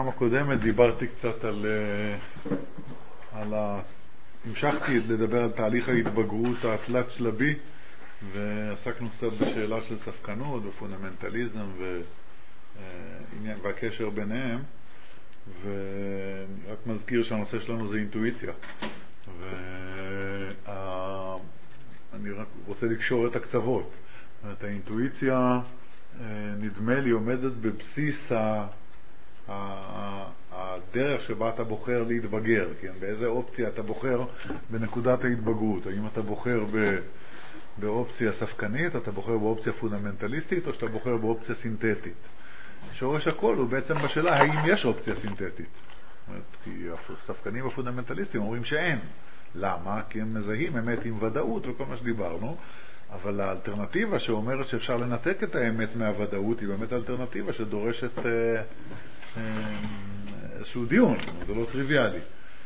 בפעם הקודמת דיברתי קצת המשכתי לדבר על תהליך ההתבגרות התלת שלבי, ועסקנו קצת בשאלה של ספקנות ופונדמנטליזם והקשר ביניהם, ורק מזכיר שהנושא שלנו זה אינטואיציה, ואני רק רוצה לקשור את הקצוות. את האינטואיציה נדמה לי עומדת בבסיס הדרך שבה אתה בוחר להתבגר, כן? באיזה אופציה אתה בוחר בנקודת ההתבגרות. האם אתה בוחר באופציה ספקנית, אתה בוחר באופציה פונדמנטליסטית, או שאתה בוחר באופציה סינתטית. שורש הכל הוא בעצם בשאלה האם יש אופציה סינתטית. כי הספקנים הפונדמנטליסטים אומרים שאין. למה? כי הם מזהים אמת עם ודאות וכל מה שדיברנו, אבל האלטרנטיבה שאומרת שאפשר לנתק את האמת מהוודאות היא באמת האלטרנטיבה שדורשת איזשהו דיון, זה לא טריוויאלי.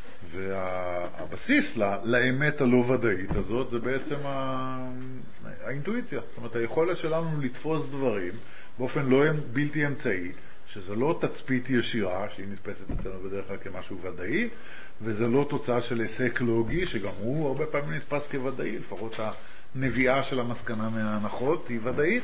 והבסיס לאמת הלא ודאית הזאת זה בעצם האינטואיציה. זאת אומרת, היכולת שלנו לתפוס דברים באופן לא בלתי אמצעי, שזה לא תצפית ישירה שהיא נתפסת אצלנו בדרך כלל כמשהו ודאי, וזה לא תוצאה של היסק לוגי שגם הוא הרבה פעמים נתפס כוודאי, לפחות הנביאה של המסקנה מההנחות היא ודאית,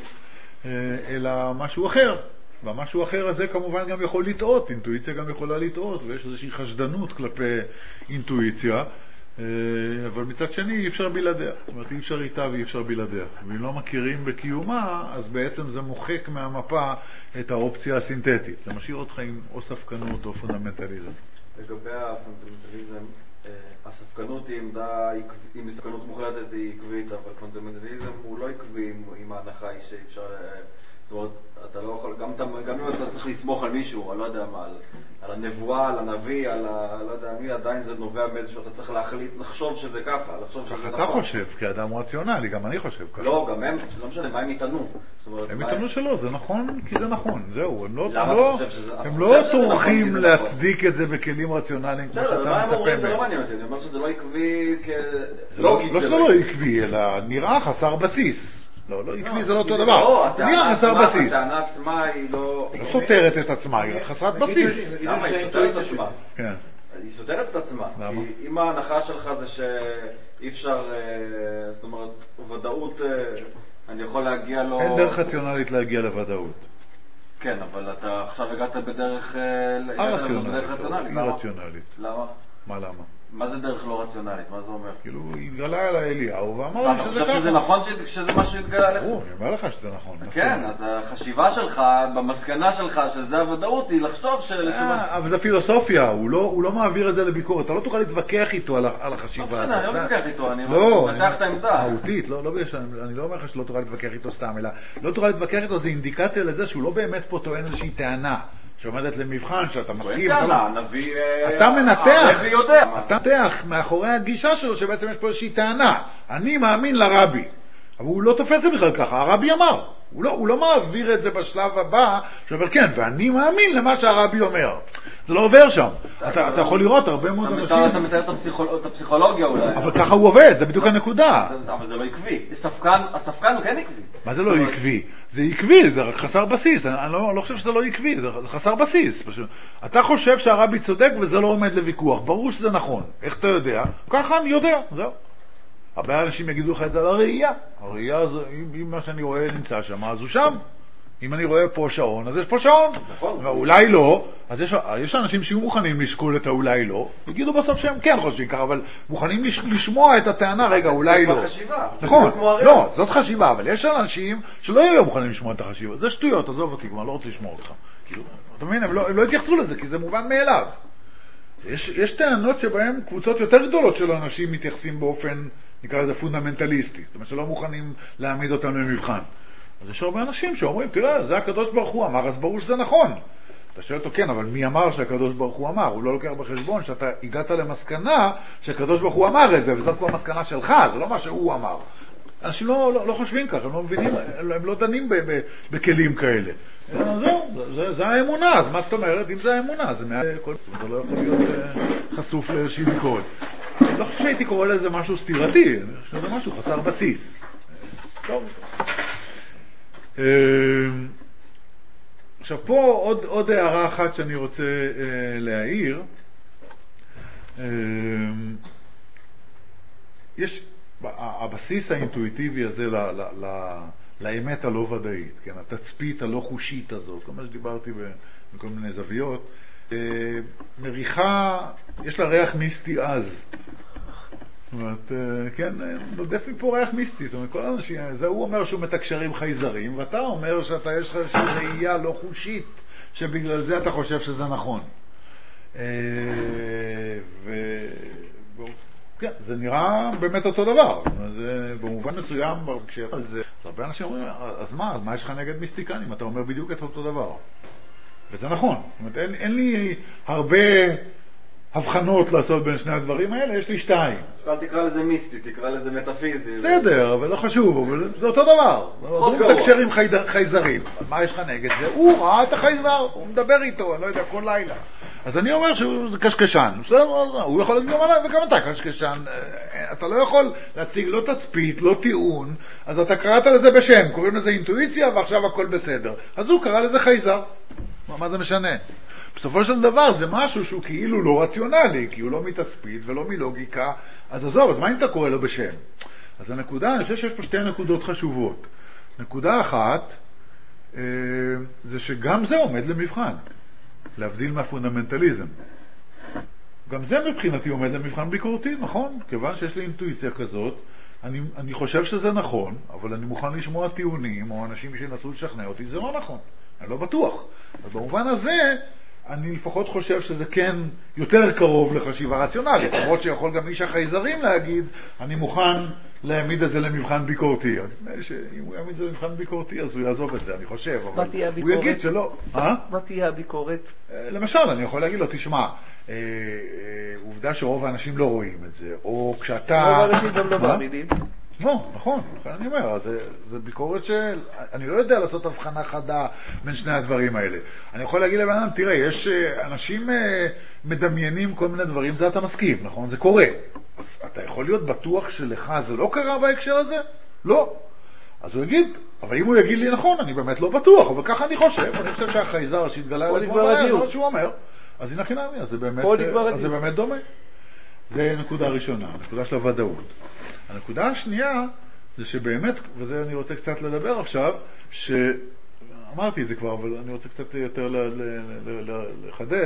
אלא משהו אחר. והמשהו אחר הזה כמובן גם יכול לטעות, אינטואיציה גם יכולה לטעות, ויש איזושהי חשדנות כלפי אינטואיציה, אבל מצד שני אי אפשר בלעדיה. זאת אומרת, אי אפשר איתה ואי אפשר בלעדיה. ואם לא מכירים בקיומה, אז בעצם זה מוחק מהמפה את האופציה הסינתטית. זה משאיר אותך עם או ספקנות או פונדמנטליזם. לגבי הפונדמנטליזם, הספקנות היא עמדה, אם ספקנות מוחלטת היא עקבית, אבל פונדמנטליזם הוא לא עקבי עם ההנחה היא שאפשר, זאת אומרת, אתה לא יכול, גם אם אתה צריך לסמוך על מישהו, אני לא יודע מה, על הנבואה, על הנביא, על לא יודע מי, עדיין זה נובע מאיזשהו, אתה צריך להחליט, לחשוב שזה ככה, לחשוב שזה נכון. אתה חושב, כאדם רציונלי, גם אני חושב ככה. לא, גם הם, לא משנה, מה הם יטענו? הם יטענו שלא, זה נכון, כי זה נכון, זהו, הם לא טורחים להצדיק את זה בכלים רציונליים כמו שאתה מצפה מהם. זה לא מעניין אותי, אני אומר שזה לא עקבי כלוגית. לא שזה לא עקבי, אלא נראה חסר בסיס. לא, עקבי זה לא אותו דבר. נראה חסר בסיס. הטענה עצמה היא לא סותרת את עצמה, היא חסרת בסיס. למה? היא סותרת את עצמה. כן. היא סותרת את עצמה. כי אם ההנחה שלך זה שאי אפשר, זאת אומרת, ודאות, אני יכול להגיע לו... אין דרך רציונלית להגיע לוודאות. כן, אבל אתה עכשיו הגעת בדרך... רציונלית. למה? מה למה? מה זה דרך לא רציונלית? מה זה אומר? כאילו, התגלה על האליהו ואמר לי שזה ככה. אתה חושב שזה נכון שזה מה שהתגלה עליך? אני אומר לך שזה נכון. כן, אז החשיבה שלך, במסקנה שלך, שזה הוודאות, היא לחשוב אבל זה פילוסופיה, הוא לא מעביר את זה לביקורת. אתה לא תוכל להתווכח איתו על החשיבה הזאת. אני לא מתווכח איתו, אני מתח את העמדה. מהותית, אני לא אומר לך שלא תוכל להתווכח איתו סתם, אלא לא תוכל להתווכח איתו, זה אינדיקציה לזה שהוא לא באמת פה טוען איזושהי טענה. שעומדת למבחן, שאתה מסכים, אתה מנתח מאחורי הגישה שלו שבעצם יש פה איזושהי טענה. אני מאמין לרבי, אבל הוא לא תופס את זה בכלל ככה, הרבי אמר. הוא לא מעביר את זה בשלב הבא, שאומר כן, ואני מאמין למה שהרבי אומר. זה לא עובר שם. אתה יכול לראות הרבה מאוד אנשים. אתה מתאר את הפסיכולוגיה אולי. אבל ככה הוא עובד, זה בדיוק הנקודה. אבל זה לא עקבי. הספקן הוא כן עקבי. מה זה לא עקבי? זה עקבי, זה רק חסר בסיס. אני לא חושב שזה לא עקבי, זה חסר בסיס. אתה חושב שהרבי צודק וזה לא עומד לוויכוח. ברור שזה נכון. איך אתה יודע? ככה אני יודע, זהו. הרבה אנשים יגידו לך את זה על הראייה. הראייה, אם מה שאני רואה נמצא שם, אז הוא שם. אם אני רואה פה שעון, אז יש פה שעון. נכון. אולי לא, אז יש אנשים שיהיו מוכנים לשקול את האולי לא, יגידו בסוף שהם כן חושבים ככה, אבל מוכנים לשמוע את הטענה, רגע, אולי לא. זה חשיבה. נכון, לא, זאת חשיבה, אבל יש אנשים שלא יהיו מוכנים לשמוע את החשיבה. זה שטויות, עזוב אותי, כבר לא רוצה לשמוע אותך. כאילו, אתה מבין, הם לא התייחסו לזה, כי זה מובן מאליו. יש טענות שבהן קבוצות יותר גדולות של אנשים מתייחסים באופן, נקרא לזה פונדמנטליסטי, זאת אומרת שלא מוכנים להעמיד אותם למבחן. אז יש הרבה אנשים שאומרים, תראה, זה הקדוש ברוך הוא אמר, אז ברור שזה נכון. אתה שואל אותו, כן, אבל מי אמר שהקדוש ברוך הוא אמר? הוא לא לוקח בחשבון שאתה הגעת למסקנה שהקדוש ברוך הוא אמר את זה, וזאת כבר מסקנה שלך, זה לא מה שהוא אמר. אנשים לא חושבים ככה, הם לא מבינים, הם לא דנים בכלים כאלה. זה האמונה, אז מה זאת אומרת? אם זה האמונה, זה לא יכול להיות חשוף לאיזושהי ביקורת. אני לא חושב שהייתי קורא לזה משהו סתירתי, אני חושב שזה משהו חסר בסיס. טוב. עכשיו פה עוד הערה אחת שאני רוצה להעיר. יש הבסיס האינטואיטיבי הזה לאמת הלא ודאית, כן? התצפית הלא חושית הזאת, כל מה שדיברתי בכל מיני זוויות, מריחה, יש לה ריח מיסטי אז. זאת אומרת, כן, נודף מפה ריח מיסטי. זאת אומרת, כל האנשים, זה הוא אומר שהוא מתקשר עם חייזרים, ואתה אומר שאתה יש לך ראייה לא חושית, שבגלל זה אתה חושב שזה נכון. כן, זה נראה באמת אותו דבר. זה במובן מסוים, אז הרבה אנשים אומרים, אז מה יש לך נגד מיסטיקנים? אתה אומר בדיוק את אותו דבר. וזה נכון. זאת אומרת, אין לי הרבה הבחנות לעשות בין שני הדברים האלה, יש לי 2. אל תקרא לזה מיסטי, תקרא לזה מטאפיזי. בסדר, אבל לא חשוב, אבל זה אותו דבר. הוא מתקשר עם חייזרים. מה יש לך נגד זה? הוא ראה את החייזר, הוא מדבר איתו, אני לא יודע, כל לילה. אז אני אומר שהוא קשקשן. הוא יכול להגיד גם עליו, וגם אתה קשקשן. אתה לא יכול להציג לא תצפית, לא טיעון, אז אתה קראת לזה בשם, קוראים לזה אינטואיציה, ועכשיו הכל בסדר. אז הוא קרא לזה חייזר. מה זה משנה? בסופו של דבר זה משהו שהוא כאילו לא רציונלי, כי הוא לא מתצפית ולא מלוגיקה, אז עזוב, אז מה אם אתה קורא לו בשם? אז הנקודה, אני חושב שיש פה 2 נקודות חשובות. נקודה אחת, זה שגם זה עומד למבחן, להבדיל מהפונדמנטליזם. גם זה מבחינתי עומד למבחן ביקורתי, נכון? כיוון שיש לי אינטואיציה כזאת, אני חושב שזה נכון, אבל אני מוכן לשמוע טיעונים, או אנשים שינסו לשכנע אותי, זה לא נכון. אני לא בטוח. אז במובן הזה, אני לפחות חושב שזה כן יותר קרוב לחשיבה רציונלית, למרות שיכול גם איש החייזרים להגיד, אני מוכן להעמיד את זה למבחן ביקורתי. אני אומר שאם הוא יעמיד את זה למבחן ביקורתי, אז הוא יעזוב את זה, אני חושב. מה תהיה הביקורת? הוא יגיד שלא. מה תהיה הביקורת? למשל, אני יכול להגיד לו, תשמע, עובדה שרוב האנשים לא רואים את זה, או כשאתה... רוב האנשים גם לא מאמינים. לא, נכון, אני אומר, זה ביקורת אני לא יודע לעשות הבחנה חדה בין שני הדברים האלה. אני יכול להגיד לבן אדם, תראה, יש אנשים מדמיינים כל מיני דברים, זה אתה מסכים, נכון? זה קורה. אז אתה יכול להיות בטוח שלך זה לא קרה בהקשר הזה? לא. אז הוא יגיד, אבל אם הוא יגיד לי נכון, אני באמת לא בטוח, אבל ככה אני חושב שהחייזר שהתגלה על אתמול בעיה, מה שהוא אומר, אז הנה חינמי, אז זה באמת דומה. זה נקודה ראשונה, נקודה של הוודאות. הנקודה השנייה זה שבאמת, וזה אני רוצה קצת לדבר עכשיו, שאמרתי את זה כבר, אבל אני רוצה קצת יותר לחדד,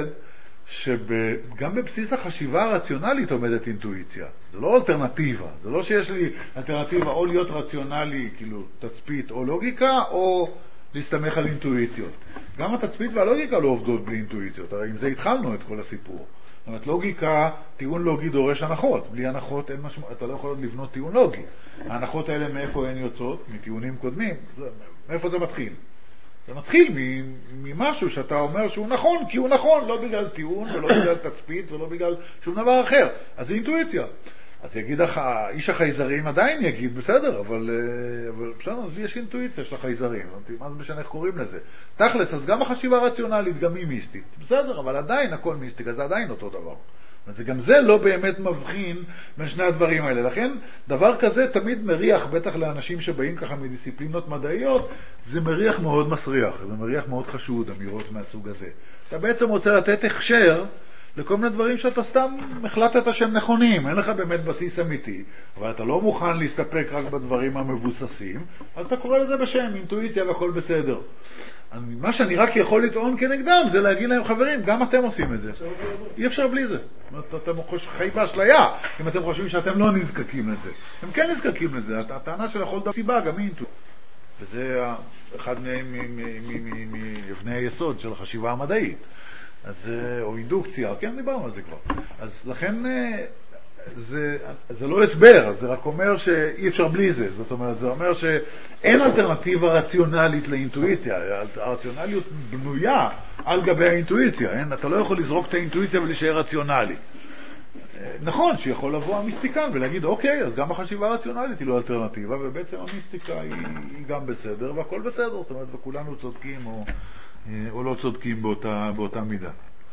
שגם בבסיס החשיבה הרציונלית עומדת אינטואיציה. זה לא אלטרנטיבה, זה לא שיש לי אלטרנטיבה או להיות רציונלי, כאילו תצפית או לוגיקה, או להסתמך על אינטואיציות. גם התצפית והלוגיקה לא עובדות בלי אינטואיציות, הרי עם זה התחלנו את כל הסיפור. זאת אומרת, לוגיקה, טיעון לוגי דורש הנחות. בלי הנחות אתה לא יכול לבנות טיעון לוגי. ההנחות האלה מאיפה הן יוצאות? מטיעונים קודמים. מאיפה זה מתחיל? זה מתחיל ממשהו שאתה אומר שהוא נכון, כי הוא נכון, לא בגלל טיעון ולא בגלל תצפית ולא בגלל שום דבר אחר. אז זה אינטואיציה. אז יגיד איש החייזרים עדיין יגיד, בסדר, אבל בסדר, אז יש אינטואיציה של החייזרים. מה זה משנה איך קוראים לזה? תכלס, אז גם החשיבה הרציונלית, גם היא מיסטית. בסדר, אבל עדיין הכל מיסטיקה, זה עדיין אותו דבר. גם זה לא באמת מבחין בין שני הדברים האלה. לכן, דבר כזה תמיד מריח, בטח לאנשים שבאים ככה מדיסציפלינות מדעיות, זה מריח מאוד מסריח, זה מריח מאוד חשוד, אמירות מהסוג הזה. אתה בעצם רוצה לתת הכשר לכל מיני דברים שאתה סתם החלטת שהם נכונים, אין לך באמת בסיס אמיתי, אבל אתה לא מוכן להסתפק רק בדברים המבוססים, אז אתה קורא לזה בשם, אינטואיציה והכל בסדר. מה שאני רק יכול לטעון כנגדם זה להגיד להם, חברים, גם אתם עושים את זה. אי אפשר בלי זה. אתם חיים באשליה, אם אתם חושבים שאתם לא נזקקים לזה. הם כן נזקקים לזה, הטענה של יכול דבר סיבה גם היא אינטואיציה. וזה אחד מאבני היסוד של החשיבה המדעית. אז, או אינדוקציה, כן, דיברנו על זה כבר. אז לכן זה לא הסבר, זה רק אומר שאי אפשר בלי זה. זאת אומרת, זה אומר שאין אלטרנטיבה רציונלית לאינטואיציה. הרציונליות בנויה על גבי האינטואיציה. אתה לא יכול לזרוק את האינטואיציה ולהישאר רציונלי. נכון שיכול לבוא המיסטיקן ולהגיד, אוקיי, אז גם החשיבה הרציונלית היא לא אלטרנטיבה, ובעצם המיסטיקה היא גם בסדר, והכל בסדר. זאת אומרת, וכולנו צודקים או לא צודקים באותה מידה.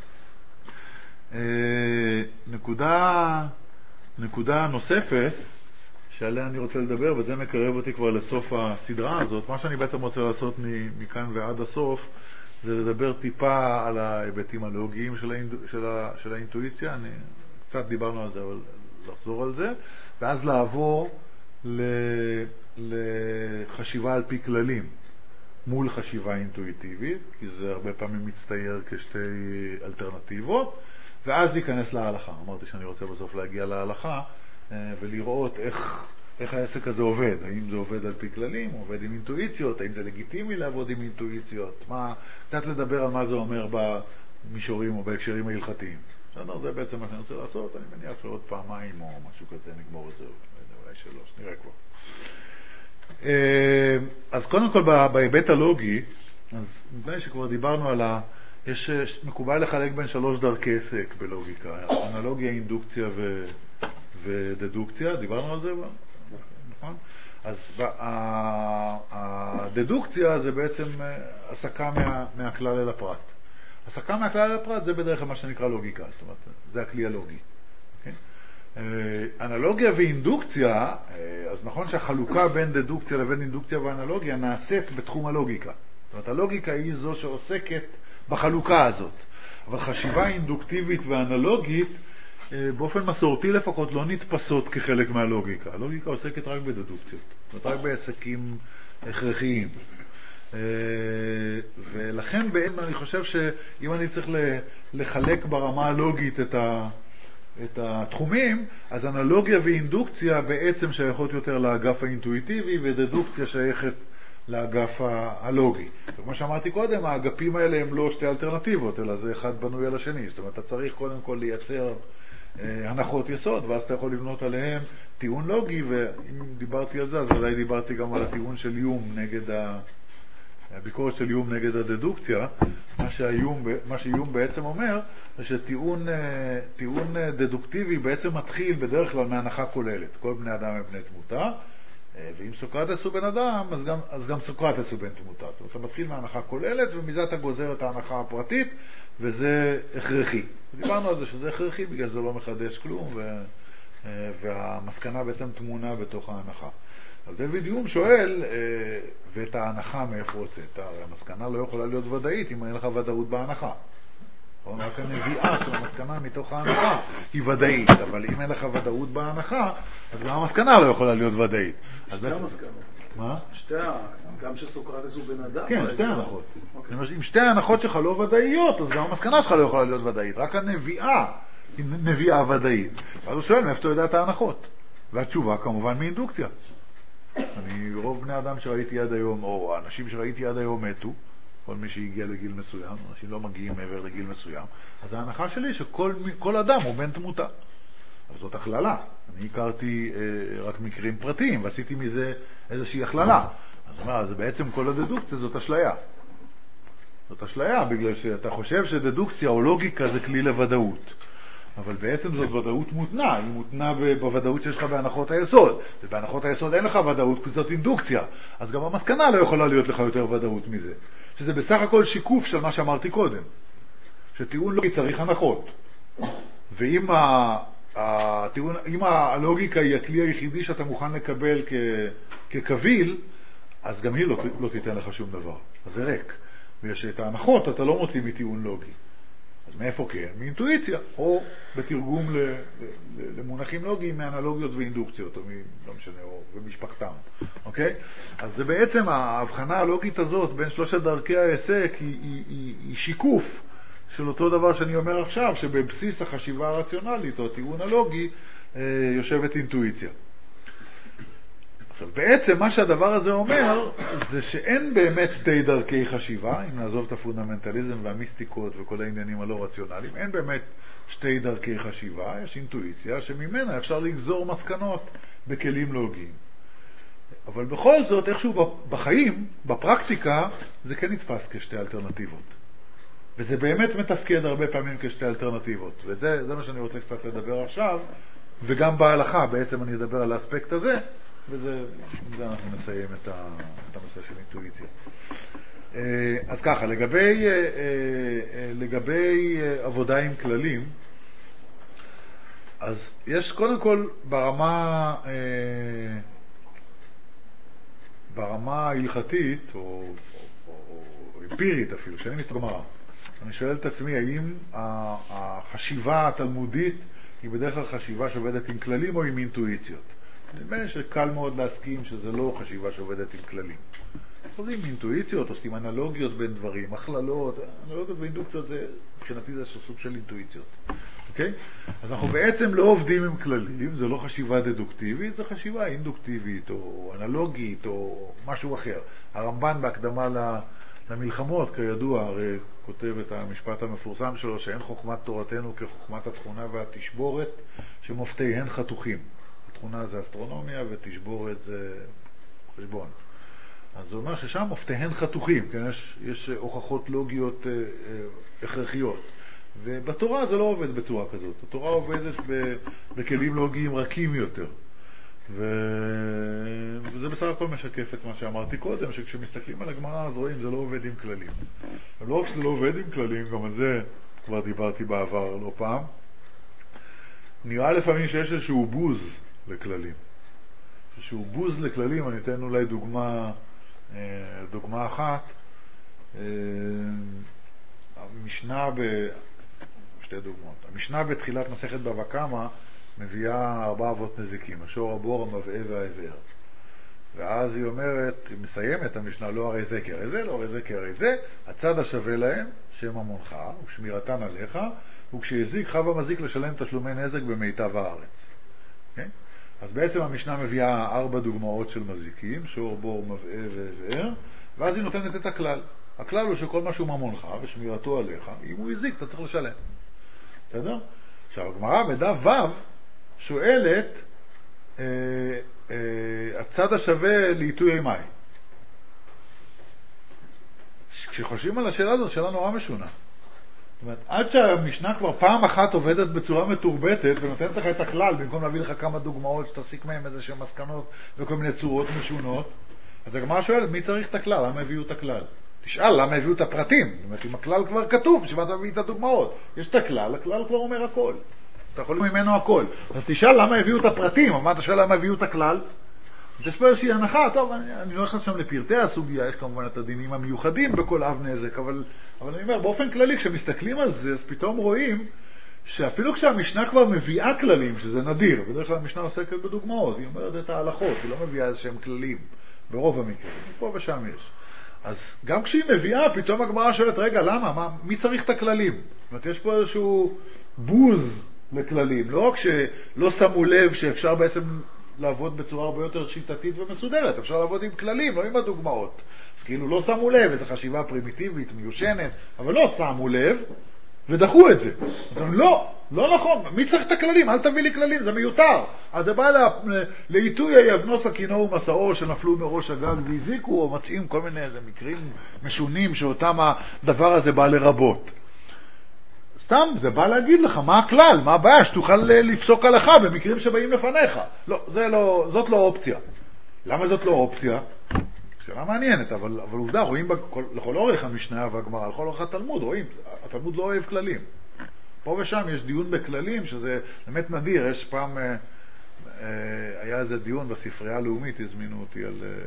נקודה נוספת שעליה אני רוצה לדבר, וזה מקרב אותי כבר לסוף הסדרה הזאת. מה שאני בעצם רוצה לעשות מכאן ועד הסוף, זה לדבר טיפה על ההיבטים הלוגיים של האינטואיציה, קצת דיברנו על זה, אבל לחזור על זה, ואז לעבור לחשיבה על פי כללים מול חשיבה אינטואיטיבית, כי זה הרבה פעמים מצטייר כשתי אלטרנטיבות, ואז להיכנס להלכה. אמרתי שאני רוצה בסוף להגיע להלכה ולראות איך העסק הזה עובד, האם זה עובד על פי כללים, עובד עם אינטואיציות, האם זה לגיטימי לעבוד עם אינטואיציות, קצת לדבר על מה זה אומר במישורים או בהקשרים ההלכתיים. זה בעצם מה שאני רוצה לעשות, אני מניח שעוד פעמיים או משהו כזה נגמור את זה, אולי 3, נראה כבר. אז קודם כל בהיבט הלוגי, אז נדמה שכבר דיברנו על יש מקובל לחלק בין 3 דרכי עסק בלוגיקה, אנלוגיה, אינדוקציה ודדוקציה, דיברנו על זה, נכון? אז הדדוקציה זה בעצם הסקה מהכלל אל הפרט. הסקה מהכלל אל הפרט זה בדרך כלל מה שנקרא לוגיקה, זאת אומרת, זה הכלי הלוגי. אנלוגיה ואינדוקציה, אז נכון שהחלוקה בין דדוקציה לבין אינדוקציה ואנלוגיה נעשית בתחום הלוגיקה. זאת אומרת, הלוגיקה היא זו שעוסקת בחלוקה הזאת. אבל חשיבה אינדוקטיבית ואנלוגית, באופן מסורתי לפחות, לא נתפסות כחלק מהלוגיקה. הלוגיקה עוסקת רק בדדוקציות, זאת אומרת, רק בעסקים הכרחיים. ולכן בעצם אני חושב שאם אני צריך לחלק ברמה הלוגית את התחומים, אז אנלוגיה ואינדוקציה בעצם שייכות יותר לאגף האינטואיטיבי, ודדוקציה שייכת לאגף הלוגי. כמו שאמרתי קודם, האגפים האלה הם לא שתי אלטרנטיבות, אלא זה אחד בנוי על השני. זאת אומרת, אתה צריך קודם כל לייצר הנחות יסוד, ואז אתה יכול לבנות עליהם טיעון לוגי, ואם דיברתי על זה, אז ודאי דיברתי גם על הטיעון של יום נגד הביקורת של יום נגד הדדוקציה. מה שיום בעצם אומר, זה שטיעון דדוקטיבי בעצם מתחיל בדרך כלל מהנחה כוללת. כל בני אדם הם בני תמותה, ואם סוקרטס הוא בן אדם, אז גם סוקרטס הוא בן תמותה. זאת אומרת, אתה מתחיל מהנחה כוללת, ומזה אתה גוזר את ההנחה הפרטית, וזה הכרחי. דיברנו על זה שזה הכרחי, בגלל זה לא מחדש כלום, והמסקנה בעצם תמונה בתוך ההנחה. אז דוד יום שואל, ואת ההנחה מאיפה הוצאת? המסקנה לא יכולה להיות ודאית אם אין לך ודאות בהנחה. רק הנביאה של המסקנה מתוך ההנחה היא ודאית, אבל אם אין לך ודאות בהנחה, אז גם המסקנה לא יכולה להיות ודאית. שתי המסקנות. מה? גם שסוקרטס הוא בן אדם. כן, שתי הנחות. אם שתי ההנחות שלך לא ודאיות, אז גם המסקנה שלך לא יכולה להיות ודאית. רק הנביאה היא נביאה ודאית. אז הוא שואל, מאיפה אתה יודע את ההנחות? והתשובה כמובן מאינדוקציה. רוב בני אדם שראיתי עד היום, או האנשים שראיתי עד היום מתו, כל מי שהגיע לגיל מסוים, אנשים לא מגיעים מעבר לגיל מסוים, אז ההנחה שלי שכל אדם הוא בן תמותה. אבל זאת הכללה. אני הכרתי רק מקרים פרטיים, ועשיתי מזה איזושהי הכללה. אז בעצם כל הדדוקציה זאת אשליה. זאת אשליה, בגלל שאתה חושב שדדוקציה או לוגיקה זה כלי לוודאות. אבל בעצם זאת ודאות מותנה, היא מותנה בוודאות שיש לך בהנחות היסוד. ובהנחות היסוד אין לך ודאות, כי זאת אינדוקציה. אז גם המסקנה לא יכולה להיות לך יותר ודאות מזה. שזה בסך הכל שיקוף של מה שאמרתי קודם. שטיעון לוגי צריך הנחות. ואם הלוגיקה היא הכלי היחידי שאתה מוכן לקבל כקביל, אז גם היא לא תיתן לך שום דבר. אז זה ריק. ויש את ההנחות אתה לא מוציא מטיעון לוגי. אז מאיפה כן? מאינטואיציה, או בתרגום למונחים לוגיים, מאנלוגיות ואינדוקציות, או לא משנה, או במשפחתם, אוקיי? אז זה בעצם ההבחנה הלוגית הזאת בין 3 דרכי העסק היא שיקוף של אותו דבר שאני אומר עכשיו, שבבסיס החשיבה הרציונלית או הטיעון הלוגי יושבת אינטואיציה. עכשיו, בעצם מה שהדבר הזה אומר, זה שאין באמת 2 דרכי חשיבה, אם נעזוב את הפונדמנטליזם והמיסטיקות וכל העניינים הלא רציונליים, אין באמת 2 דרכי חשיבה, יש אינטואיציה שממנה אפשר לגזור מסקנות בכלים לוגיים. אבל בכל זאת, איכשהו בחיים, בפרקטיקה, זה כן נתפס כשתי אלטרנטיבות. וזה באמת מתפקד הרבה פעמים כשתי אלטרנטיבות. וזה מה שאני רוצה קצת לדבר עכשיו, וגם בהלכה בעצם אני אדבר על האספקט הזה, וזה אנחנו נסיים את הנושא של אינטואיציה. אז ככה, לגבי עבודה עם כללים, אז יש קודם כל ברמה ההלכתית, או אם אמפירית אפילו, שאני מסתכל גמרא. אני שואל את עצמי, האם החשיבה התלמודית היא בדרך כלל חשיבה שעובדת עם כללים או עם אינטואיציות? נדמה לי שקל מאוד להסכים שזה לא חשיבה שעובדת עם כללים. עושים אינטואיציות, עושים אנלוגיות בין דברים, הכללות, אנלוגיות ואינדוקציות זה, מבחינתי זה סוג של אינטואיציות. אוקיי? אז אנחנו בעצם לא עובדים עם כללים, זה לא חשיבה דדוקטיבית, זה חשיבה אינדוקטיבית או אנלוגית או משהו אחר. הרמב"ן בהקדמה למלחמות, כידוע, הרי כותב את המשפט המפורסם שלו, שאין חוכמת תורתנו כחוכמת התכונה והתשבורת, שמופתיהן חתוכים. התכונה זה אסטרונומיה ותשבורת זה חשבון. אז זה אומר ששם מופתיהן חתוכים, כן? יש הוכחות לוגיות הכרחיות. ובתורה זה לא עובד בצורה כזאת. התורה עובדת בכלים לוגיים רכים יותר. וזה בסך הכל משקף את מה שאמרתי קודם, שכשמסתכלים על הגמרא אז רואים, זה לא עובד עם כללים. ולא רק שזה לא עובד עם כללים, גם על זה כבר דיברתי בעבר לא פעם. נראה לפעמים שיש איזשהו בוז לכללים. איזשהו בוז לכללים, אני אתן אולי דוגמה אחת. שתי דוגמאות. המשנה בתחילת מסכת בבא קמא מביאה 4 אבות נזיקים, השור, הבור, המבעה והעיוור. ואז היא אומרת, היא מסיימת את המשנה, לא הרי זה כהרי זה, לא הרי זה כהרי זה, הצד השווה להם, שם ממונך, ושמירתן עליך, וכשיזיק חב המזיק לשלם תשלומי נזק במיטב הארץ. Okay? אז בעצם המשנה מביאה 4 דוגמאות של מזיקים, שור, בור, מבעה ועיוור, ואז היא נותנת את הכלל. הכלל הוא שכל משהו ממונך ושמירתו עליך, אם הוא יזיק אתה צריך לשלם. בסדר? עכשיו, הגמרא בדף ו' שואלת, הצד השווה לעיתוי מים. כשחושבים על השאלה הזאת, שאלה נורא משונה. זאת אומרת, עד שהמשנה כבר פעם אחת עובדת בצורה מתורבתת ונותנת לך את הכלל, במקום להביא לך כמה דוגמאות שתסיק מהם איזה שהן מסקנות וכל מיני צורות משונות, אז הגמרא שואלת, מי צריך את הכלל? למה הביאו את הכלל? תשאל, למה הביאו את הפרטים? זאת אומרת, אם הכלל כבר כתוב, שבאת להביא את הדוגמאות. יש את הכלל, הכלל כבר אומר הכל. אתה יכול ממנו הכל. אז תשאל למה הביאו את הפרטים, אבל מה אתה שואל למה הביאו את הכלל? יש פה איזושהי הנחה, טוב, אני לא נכנס שם לפרטי הסוגיה, יש כמובן את הדינים המיוחדים בכל אב נזק, אבל אני אומר, באופן כללי, כשמסתכלים על זה, אז פתאום רואים שאפילו כשהמשנה כבר מביאה כללים, שזה נדיר, בדרך כלל המשנה עוסקת בדוגמאות, היא אומרת את ההלכות, היא לא מביאה איזשהם כללים, ברוב המקרים, פה ושם יש. אז גם כשהיא מביאה, פתאום הגמרא שואלת, רגע, למה? מי צריך את הכללים? זאת אומרת, יש פה איזשהו בוז לכללים, לא רק שלא שמו לב שאפשר בעצם לעבוד בצורה הרבה יותר שיטתית ומסודרת, אפשר לעבוד עם כללים, לא עם הדוגמאות. אז כאילו לא שמו לב, איזו חשיבה פרימיטיבית, מיושנת, אבל לא שמו לב ודחו את זה. לא נכון, מי צריך את הכללים? אל תביא לי כללים, זה מיותר. אז זה בא לעיתוי היבנו סכינו ומסעו שנפלו מראש הגג והזיקו, או מצאים כל מיני איזה מקרים משונים שאותם הדבר הזה בא לרבות. סתם, זה בא להגיד לך מה הכלל, מה הבעיה, שתוכל לפסוק הלכה במקרים שבאים לפניך. לא, זאת לא אופציה. למה זאת לא אופציה? שאלה מעניינת, אבל עובדה, רואים לכל אורך המשנה והגמרא, לכל אורך התלמוד, רואים, התלמוד לא אוהב כללים. פה ושם יש דיון בכללים, שזה באמת נדיר. יש פעם, היה איזה דיון בספרייה הלאומית, הזמינו אותי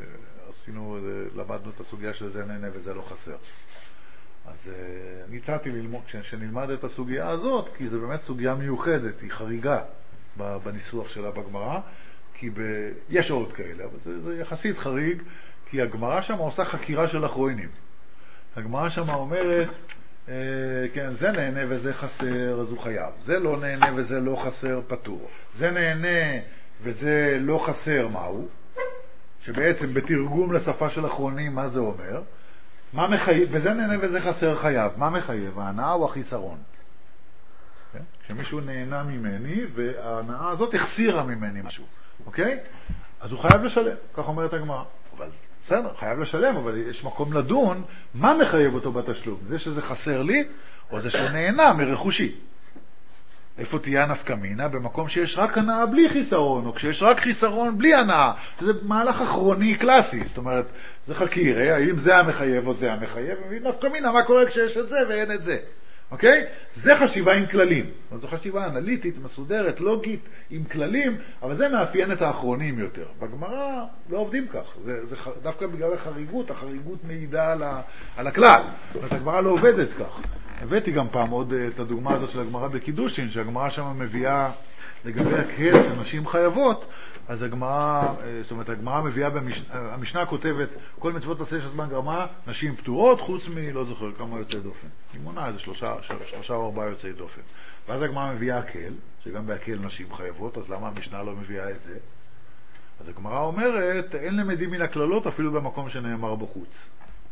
למדנו את הסוגיה של זה נהנה וזה לא חסר. אז אני הצעתי ללמוד, שנלמד את הסוגיה הזאת, כי זה באמת סוגיה מיוחדת, היא חריגה בניסוח שלה בגמרא, כי יש עוד כאלה, אבל זה יחסית חריג, כי הגמרא שם עושה חקירה של אחרונים. הגמרא שם אומרת, כן, זה נהנה וזה חסר, אז הוא חייב. זה לא נהנה וזה לא חסר, פטור. זה נהנה וזה לא חסר, מהו? שבעצם בתרגום לשפה של אחרונים, מה זה אומר? מה מחייב? וזה נהנה וזה חסר, חייב. מה מחייב? ההנאה או החיסרון? כן? כשמישהו נהנה ממני, וההנאה הזאת החסירה ממני משהו. אוקיי? אז הוא חייב לשלם, כך אומרת הגמרא. אבל בסדר, חייב לשלם, אבל יש מקום לדון מה מחייב אותו בתשלום. זה שזה חסר לי, או זה שהוא נהנה מרכושי. איפה תהיה נפקא מינה? במקום שיש רק הנאה בלי חיסרון, או כשיש רק חיסרון בלי הנאה. זה מהלך אחרוני קלאסי, זאת אומרת, זה חקירה, האם זה המחייב או זה המחייב, נפקא מינה, מה קורה כשיש את זה ואין את זה. אוקיי? זה חשיבה עם כללים. זו חשיבה אנליטית, מסודרת, לוגית, עם כללים, אבל זה מאפיין את האחרונים יותר. בגמרא לא עובדים כך. זה דווקא בגלל החריגות מעידה על הכלל. אבל הגמרא לא עובדת כך. הבאתי גם פעם עוד את הדוגמה הזאת של הגמרא בקידושין, שהגמרא שם מביאה לגבי הקהל שנשים חייבות, אז הגמרא מביאה המשנה כותבת, כל מצוות עשה של זמן גרמה, נשים פטורות, חוץ לא זוכר כמה יוצאי דופן. היא מונה איזה 3 או 4 יוצאי דופן. ואז הגמרא מביאה הקהל, שגם בהקהל נשים חייבות, אז למה המשנה לא מביאה את זה? אז הגמרא אומרת, אין למדים מן הכללות אפילו במקום שנאמר בחוץ.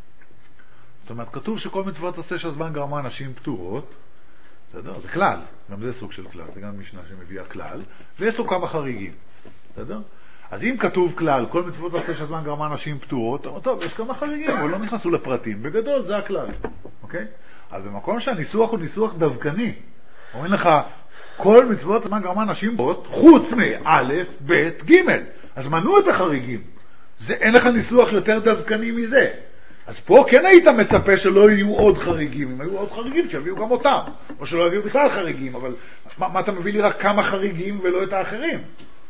זאת אומרת, כתוב שכל מצוות עשה של זמן גרמה, נשים פטורות, זה כלל, גם זה סוג של כלל, זה גם משנה שמביאה כלל, ויש לו כמה חריגים. בסדר? אז אם כתוב כלל, כל מצוות עשה של זמן גרמה נשים פטורות, טוב, יש כמה חריגים, אבל לא נכנסו לפרטים. בגדול זה הכלל. אוקיי? אז במקום שהניסוח הוא ניסוח דווקני, אומרים לך, כל מצוות זמן גרמה נשים פטורות, חוץ מא', ב', ג'. אז מנעו את החריגים. אין לך ניסוח יותר דווקני מזה. אז פה כן היית מצפה שלא יהיו עוד חריגים. אם היו עוד חריגים, שיביאו גם אותם. או שלא יביאו בכלל חריגים, אבל מה אתה מביא לי רק כמה חריגים ולא את האחרים?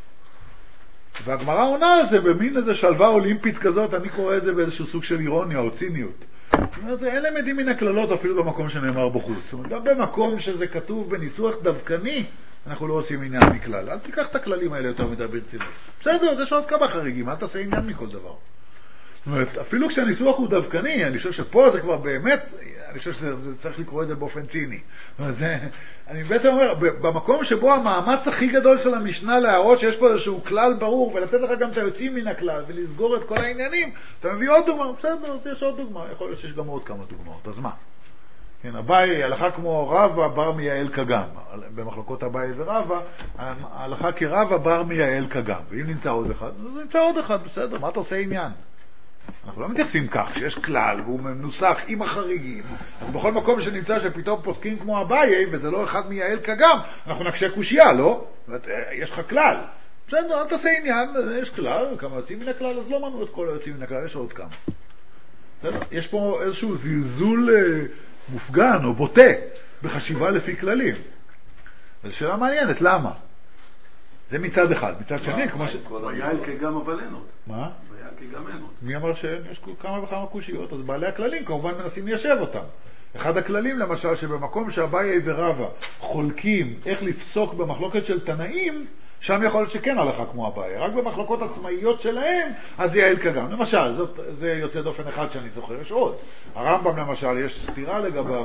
והגמרא עונה על זה במין איזה שלווה אולימפית כזאת, אני קורא את זה באיזשהו סוג של אירוניה או ציניות. זאת אומרת, אין למדים מן הכללות אפילו במקום שנאמר בחוץ. זאת אומרת, גם במקום שזה כתוב בניסוח דווקני, אנחנו לא עושים עניין מכלל. אל תיקח את הכללים האלה יותר מדי ברצינות. בסדר, יש עוד כמה חריגים, אל תעשה עניין מכל דבר. זאת אומרת, אפילו כשהניסוח הוא דווקני, אני חושב שפה זה כבר באמת, אני חושב שזה צריך לקרוא את זה באופן ציני. זאת אומרת, אני בעצם אומר, במקום שבו המאמץ הכי גדול של המשנה להראות שיש פה איזשהו כלל ברור, ולתת לך גם את היוצאים מן הכלל, ולסגור את כל העניינים, אתה מביא עוד דוגמה, בסדר, יש עוד דוגמה, יכול להיות שיש גם עוד כמה דוגמאות, אז מה? כן, אביי, הלכה כמו רבא בר מיעאל כגם, במחלוקות אביי ורבא, הלכה כרבא בר מיעאל כגם, ואם נמצא עוד אחד, אז נמצא עוד אחד, בסדר, מה אתה עושה עניין? אנחנו לא מתייחסים כך, שיש כלל והוא מנוסח עם החריגים, אז בכל מקום שנמצא שפתאום פוסקים כמו אביי, וזה לא אחד מיעאל כגם, אנחנו נקשה קושיה, לא? יש לך כלל. בסדר, אל תעשה עניין, יש כלל, כמה יוצאים מן הכלל, אז לא מנו את כל היוצאים מן הכלל, יש עוד כמה. בסדר? יש פה איזשהו זלזול מופגן או בוטה בחשיבה לפי כללים. זו שאלה מעניינת, למה? זה מצד אחד. מצד שני, כמו ביעל כגם אבל אין עוד. מה? ביעל כגם אין עוד. מי אמר שיש כמה וכמה קושיות? אז בעלי הכללים כמובן מנסים ליישב אותם. אחד הכללים למשל שבמקום שאביי ורבא חולקים איך לפסוק במחלוקת של תנאים, שם יכול להיות שכן הלכה כמו אביי. רק במחלוקות עצמאיות שלהם, אז יעל כגם. למשל, זה יוצא דופן אחד שאני זוכר, יש עוד. הרמב"ם למשל, יש סתירה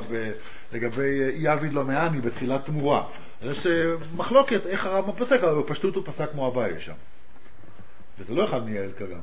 לגבי יעביד לא מעני בתחילת תמורה. יש מחלוקת איך הרמב"ם פסק, אבל בפשטות הוא פסק כמו אביי שם. וזה לא אחד מיעל כגם.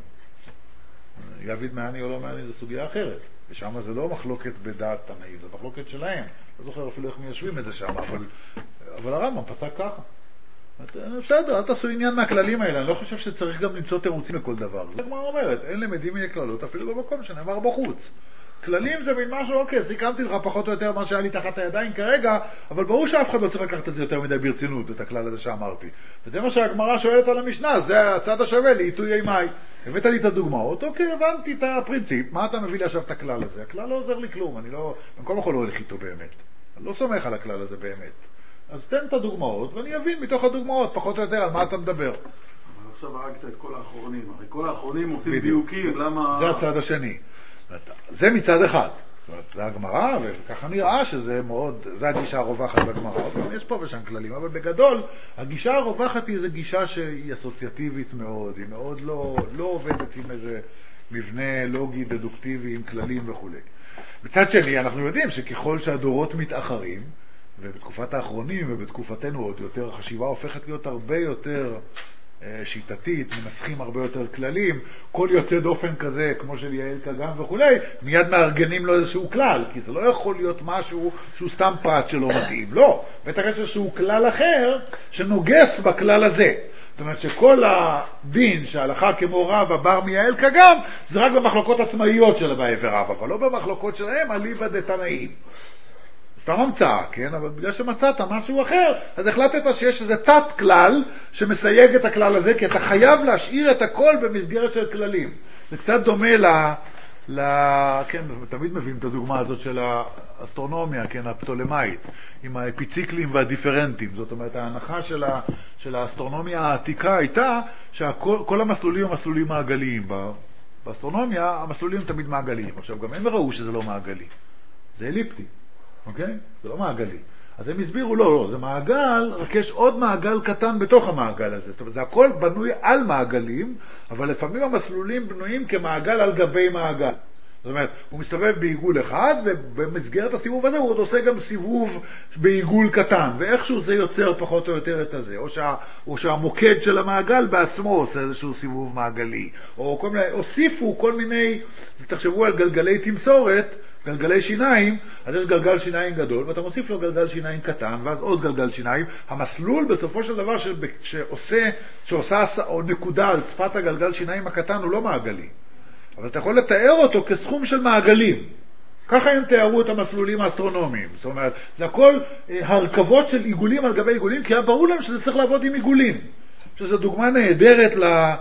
יעביד מעני או לא מעני זה סוגיה אחרת. ושם זה לא מחלוקת בדעת תנאי, זה מחלוקת שלהם. לא זוכר אפילו איך מיישבים את זה שם, אבל הרמב"ם פסק ככה. בסדר, אל תעשו עניין מהכללים האלה, אני לא חושב שצריך גם למצוא תירוצים לכל דבר. זה כמו אומרת, אין למדים מן הכללות, אפילו במקום שנאמר בחוץ. כללים זה בין משהו, אוקיי, סיכמתי לך פחות או יותר מה שהיה לי תחת הידיים כרגע, אבל ברור שאף אחד לא צריך לקחת את זה יותר מדי ברצינות, את הכלל הזה שאמרתי. וזה מה שהגמרא שואלת על המשנה, זה הצד השווה לעיתוי מאי. הבאת לי את הדוגמאות, אוקיי, הבנתי את הפרינציפ, מה אתה מביא לי עכשיו את הכלל הזה? הכלל לא עוזר לי כלום, אני לא, במקום יכול לא הולך איתו באמת. אני לא סומך על הכלל הזה באמת. אז תן את הדוגמאות, ואני אבין מתוך הדוגמאות, פחות או יותר, על מה אתה מדבר. אבל עכשיו הרגת את כל האחרונים. הרי כל האחרונים עושים דיוקים, למה... זה הצד השני. זה מצד אחד. זאת אומרת, זה הגמרא, וככה נראה שזה מאוד, זה הגישה הרווחת בגמרא. יש פה ושם כללים, אבל בגדול, הגישה הרווחת היא איזו גישה שהיא אסוציאטיבית מאוד, היא מאוד לא עובדת עם איזה מבנה לוגי, דדוקטיבי, עם כללים וכו'. מצד שני, אנחנו יודעים שככל שהדורות מתאחרים, ובתקופת האחרונים ובתקופתנו עוד יותר, החשיבה הופכת להיות הרבה יותר שיטתית, מנסחים הרבה יותר כללים, כל יוצא דופן כזה, כמו של יעל כגם וכולי, מיד מארגנים לו איזשהו כלל, כי זה לא יכול להיות משהו שהוא סתם פרט שלא מתאים, לא, בטח יש איזשהו כלל אחר שנוגס בכלל הזה. זאת אומרת שכל הדין שההלכה כמו רבא בר מיעאל כגם, זה רק במחלוקות עצמאיות של אביי ורבא, אבל לא במחלוקות שלהם אליבא דתנאים. סתם המצאה, כן? אבל בגלל שמצאת משהו אחר, אז החלטת שיש איזה תת כלל שמסייג את הכלל הזה, כי אתה חייב להשאיר את הכל במסגרת של כללים. זה קצת דומה כן, תמיד מביאים את הדוגמה הזאת של האסטרונומיה, כן, הפטולמאית, עם האפיציקלים והדיפרנטים. זאת אומרת, ההנחה של האסטרונומיה העתיקה הייתה שכל המסלולים הם מסלולים מעגליים. באסטרונומיה המסלולים תמיד מעגליים. עכשיו, גם הם ראו שזה לא מעגלי. זה אליפטי, אוקיי? זה לא מעגלי. אז הם הסבירו, לא, זה מעגל, רק יש עוד מעגל קטן בתוך המעגל הזה. זאת אומרת, זה הכל בנוי על מעגלים, אבל לפעמים המסלולים בנויים כמעגל על גבי מעגל. זאת אומרת, הוא מסתובב בעיגול אחד, ובמסגרת הסיבוב הזה הוא עוד עושה גם סיבוב בעיגול קטן, ואיכשהו זה יוצר פחות או יותר את הזה, או שהמוקד של המעגל בעצמו עושה איזשהו סיבוב מעגלי, או הוסיפו כל מיני, תחשבו על גלגלי תמסורת, גלגלי שיניים, אז יש גלגל שיניים גדול, ואתה מוסיף לו גלגל שיניים קטן, ואז עוד גלגל שיניים. המסלול בסופו של דבר שעושה או נקודה על שפת הגלגל שיניים הקטן הוא לא מעגלי. אבל אתה יכול לתאר אותו כסכום של מעגלים. ככה הם תיארו את המסלולים האסטרונומיים. זאת אומרת, זה הכל הרכבות של עיגולים על גבי עיגולים, כי היה ברור להם שזה צריך לעבוד עם עיגולים. שזו דוגמה נהדרת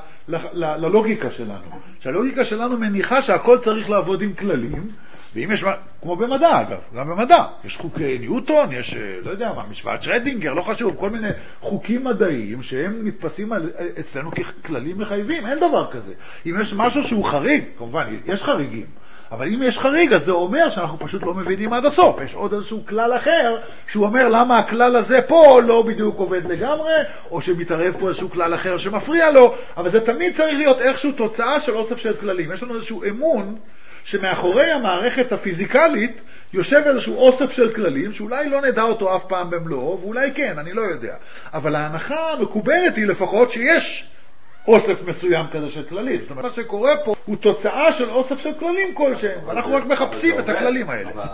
ללוגיקה שלנו. שהלוגיקה שלנו מניחה שהכל צריך לעבוד עם כללים, ואם יש, כמו במדע אגב, גם במדע, יש חוקי ניוטון, יש, לא יודע מה, משוואת שרדינגר, לא חשוב, כל מיני חוקים מדעיים שהם נתפסים אצלנו ככללים מחייבים, אין דבר כזה. אם יש משהו שהוא חריג, כמובן, יש חריגים, אבל אם יש חריג, אז זה אומר שאנחנו פשוט לא מבינים עד הסוף. יש עוד איזשהו כלל אחר, שהוא אומר למה הכלל הזה פה לא בדיוק עובד לגמרי, או שמתערב פה איזשהו כלל אחר שמפריע לו, אבל זה תמיד צריך להיות איכשהו תוצאה של אוסף של כללים. יש לנו איזשהו אמון, שמאחורי המערכת הפיזיקלית יושב איזשהו אוסף של כללים, שאולי לא נדע אותו אף פעם במלואו, ואולי כן, אני לא יודע. אבל ההנחה המקובלת היא לפחות שיש אוסף מסוים כזה של כללים. זאת אומרת, מה שקורה פה הוא תוצאה של אוסף של כללים כלשהם, ואנחנו רק מחפשים את הכללים האלה. אבל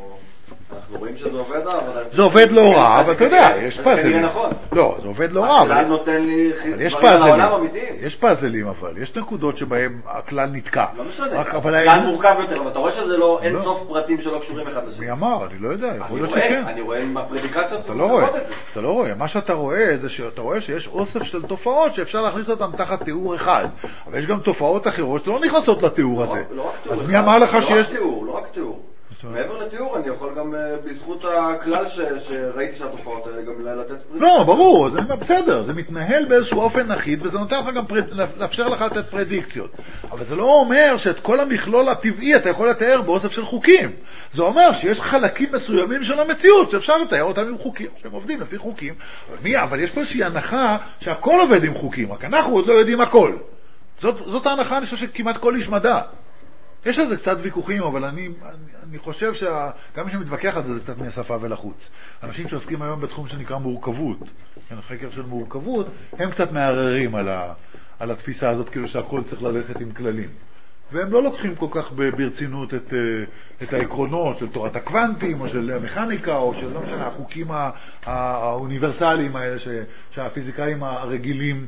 אנחנו רואים שזה עובד, אבל... זה עובד לא רע, אבל אתה יודע, יש פאזלים. נכון. לא, זה עובד לא רע, אבל... הכלל נותן לי יש דברים לעולם אמיתיים. יש פאזלים, אבל יש נקודות שבהם הכלל נתקע. לא משנה, הכלל מורכב יותר, אבל אתה רואה שזה לא אין סוף פרטים שלא קשורים אחד לשני. מי אמר? אני לא יודע, יכול להיות שכן. אני רואה עם הפרדיקציות. אתה לא רואה. מה שאתה רואה זה שאתה רואה שיש אוסף של תופעות שאפשר להכניס אותן תחת תיאור אחד. אבל יש גם תופעות אחרות שלא נכנסות לתיאור הזה. אז מי אמר לך שיש... לא רק תיאור. מעבר לתיאור, אני יכול גם בזכות הכלל שראיתי שהתופעות האלה גם לתת פרדיקציות. לא, ברור, זה בסדר, זה מתנהל באיזשהו אופן אחיד, וזה נותן לך גם לאפשר לך לתת פרדיקציות. אבל זה לא אומר שאת כל המכלול הטבעי אתה יכול לתאר באוסף של חוקים. זה אומר שיש חלקים מסוימים של המציאות שאפשר לתאר אותם עם חוקים, שהם עובדים לפי חוקים. אבל יש פה איזושהי הנחה שהכל עובד עם חוקים, רק אנחנו עוד לא יודעים הכל. זאת ההנחה, אני חושב שכמעט כל איש מדע. יש לזה קצת ויכוחים, אבל אני חושב שגם מי שמתווכח על זה קצת מהשפה ולחוץ. אנשים שעוסקים היום בתחום שנקרא מורכבות, חקר של מורכבות, הם קצת מערערים על התפיסה הזאת, כאילו שהכל צריך ללכת עם כללים. והם לא לוקחים כל כך ברצינות את העקרונות של תורת הקוונטים, או של המכניקה, או של החוקים האוניברסליים האלה שהפיזיקאים הרגילים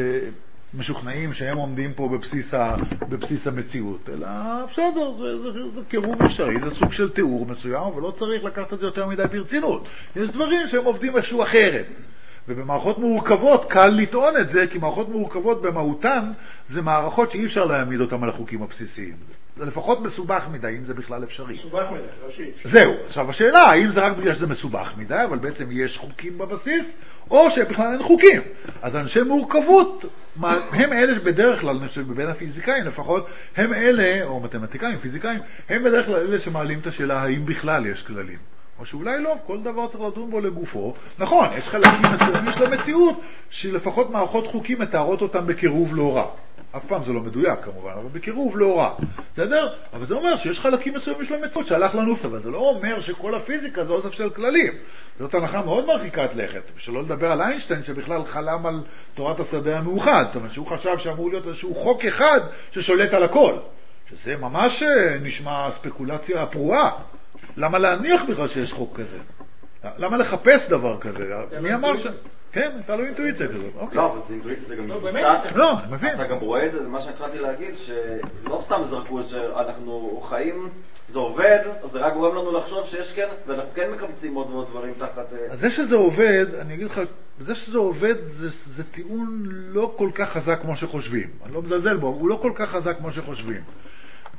משוכנעים שהם עומדים פה בבסיס המציאות, אלא בסדר, זה קירוב אפשרי, זה סוג של תיאור מסוים, אבל לא צריך לקחת את זה יותר מדי ברצינות. יש דברים שהם עובדים איכשהו אחרת, ובמערכות מורכבות קל לטעון את זה, כי מערכות מורכבות במהותן זה מערכות שאי אפשר להעמיד אותם על החוקים הבסיסיים. זה לפחות מסובך מדי, אם זה בכלל אפשרי. מסובך מדי, לא שאיפשר. זהו, עכשיו השאלה, האם זה רק בגלל שזה מסובך מדי, אבל בעצם יש חוקים בבסיס, או שבכלל אין חוקים. אז אנשי מורכבות, הם אלה שבדרך כלל, אני חושב, בין הפיזיקאים לפחות, הם אלה, או מתמטיקאים, פיזיקאים, הם בדרך כלל אלה שמעלים את השאלה, האם בכלל יש כללים. או שאולי לא, כל דבר צריך לדון בו לגופו. נכון, יש חלקים מסוימים של המציאות, שלפחות מערכות חוקים מתארות אותם בקירוב לא רע. אף פעם זה לא מדויק כמובן, אבל בקירוב לא רע. בסדר? אבל זה אומר שיש חלקים מסוימים של המציאות שהלך לנו, אבל זה לא אומר שכל הפיזיקה זה אוסף של כללים. זאת הנחה מאוד מרחיקת לכת, שלא לדבר על איינשטיין שבכלל חלם על תורת השדה המאוחד, זאת אומרת שהוא חשב שאמור להיות איזשהו חוק אחד ששולט על הכל. שזה ממש נשמע ספקולציה פרועה. למה להניח בכלל שיש חוק כזה? למה לחפש דבר כזה? מי אמר ש... כן, הייתה לו אינטואיציה כזאת. לא, אבל זה אינטואיציה, זה גם מבוסס. לא, אני מבין. אתה גם רואה את זה, זה מה שהתחלתי להגיד, שלא סתם זרקו שאנחנו חיים, זה עובד, זה רק גורם לנו לחשוב שיש כן, ואנחנו כן מקבצים עוד ועוד דברים תחת... אז זה שזה עובד, אני אגיד לך, זה שזה עובד זה טיעון לא כל כך חזק כמו שחושבים. אני לא מזלזל בו, הוא לא כל כך חזק כמו שחושבים.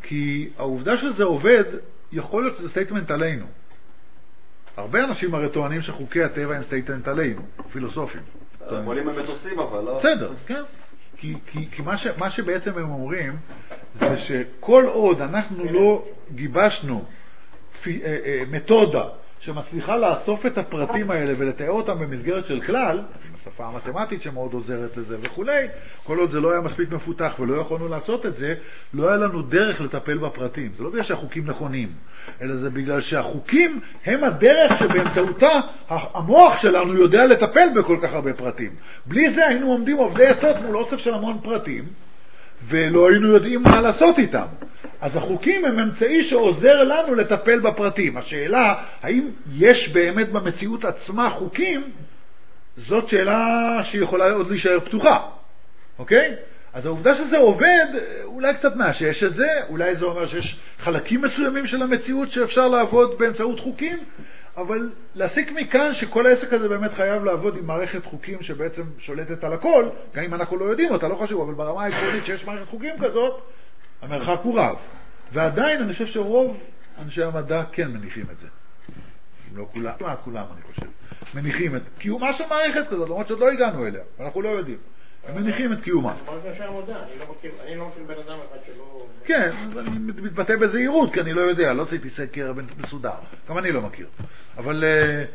כי העובדה שזה עובד, יכול להיות שזה סטייטמנט עלינו. הרבה אנשים הרי טוענים שחוקי הטבע הם סטייטמנט עלינו, פילוסופים. עולים הם מטוסים אבל, לא? בסדר, כן. כי מה שבעצם הם אומרים, זה שכל עוד אנחנו לא גיבשנו מתודה שמצליחה לאסוף את הפרטים האלה ולתאר אותם במסגרת של כלל, השפה המתמטית שמאוד עוזרת לזה וכולי, כל עוד זה לא היה מספיק מפותח ולא יכולנו לעשות את זה, לא היה לנו דרך לטפל בפרטים. זה לא בגלל שהחוקים נכונים, אלא זה בגלל שהחוקים הם הדרך שבאמצעותה המוח שלנו יודע לטפל בכל כך הרבה פרטים. בלי זה היינו עומדים עובדי עצות מול אוסף של המון פרטים, ולא היינו יודעים מה לעשות איתם. אז החוקים הם אמצעי שעוזר לנו לטפל בפרטים. השאלה, האם יש באמת במציאות עצמה חוקים, זאת שאלה שיכולה עוד להישאר פתוחה. אוקיי? אז העובדה שזה עובד, אולי קצת מאשש את זה, אולי זה אומר שיש חלקים מסוימים של המציאות שאפשר לעבוד באמצעות חוקים, אבל להסיק מכאן שכל העסק הזה באמת חייב לעבוד עם מערכת חוקים שבעצם שולטת על הכל, גם אם אנחנו לא יודעים אותה, לא חשוב, אבל ברמה העקרונית שיש מערכת חוקים כזאת, המרחק הוא רב. ועדיין אני חושב שרוב אנשי המדע כן מניחים את זה. לא כולם, כמעט כולם אני חושב, מניחים את קיומה של מערכת כזאת, למרות שעוד לא הגענו אליה, אנחנו לא יודעים. הם מניחים את קיומה. אני לא מכיר בן אדם אחד שלא... כן, אני מתבטא בזהירות, כי אני לא יודע, לא עשיתי סקר מסודר, גם אני לא מכיר. אבל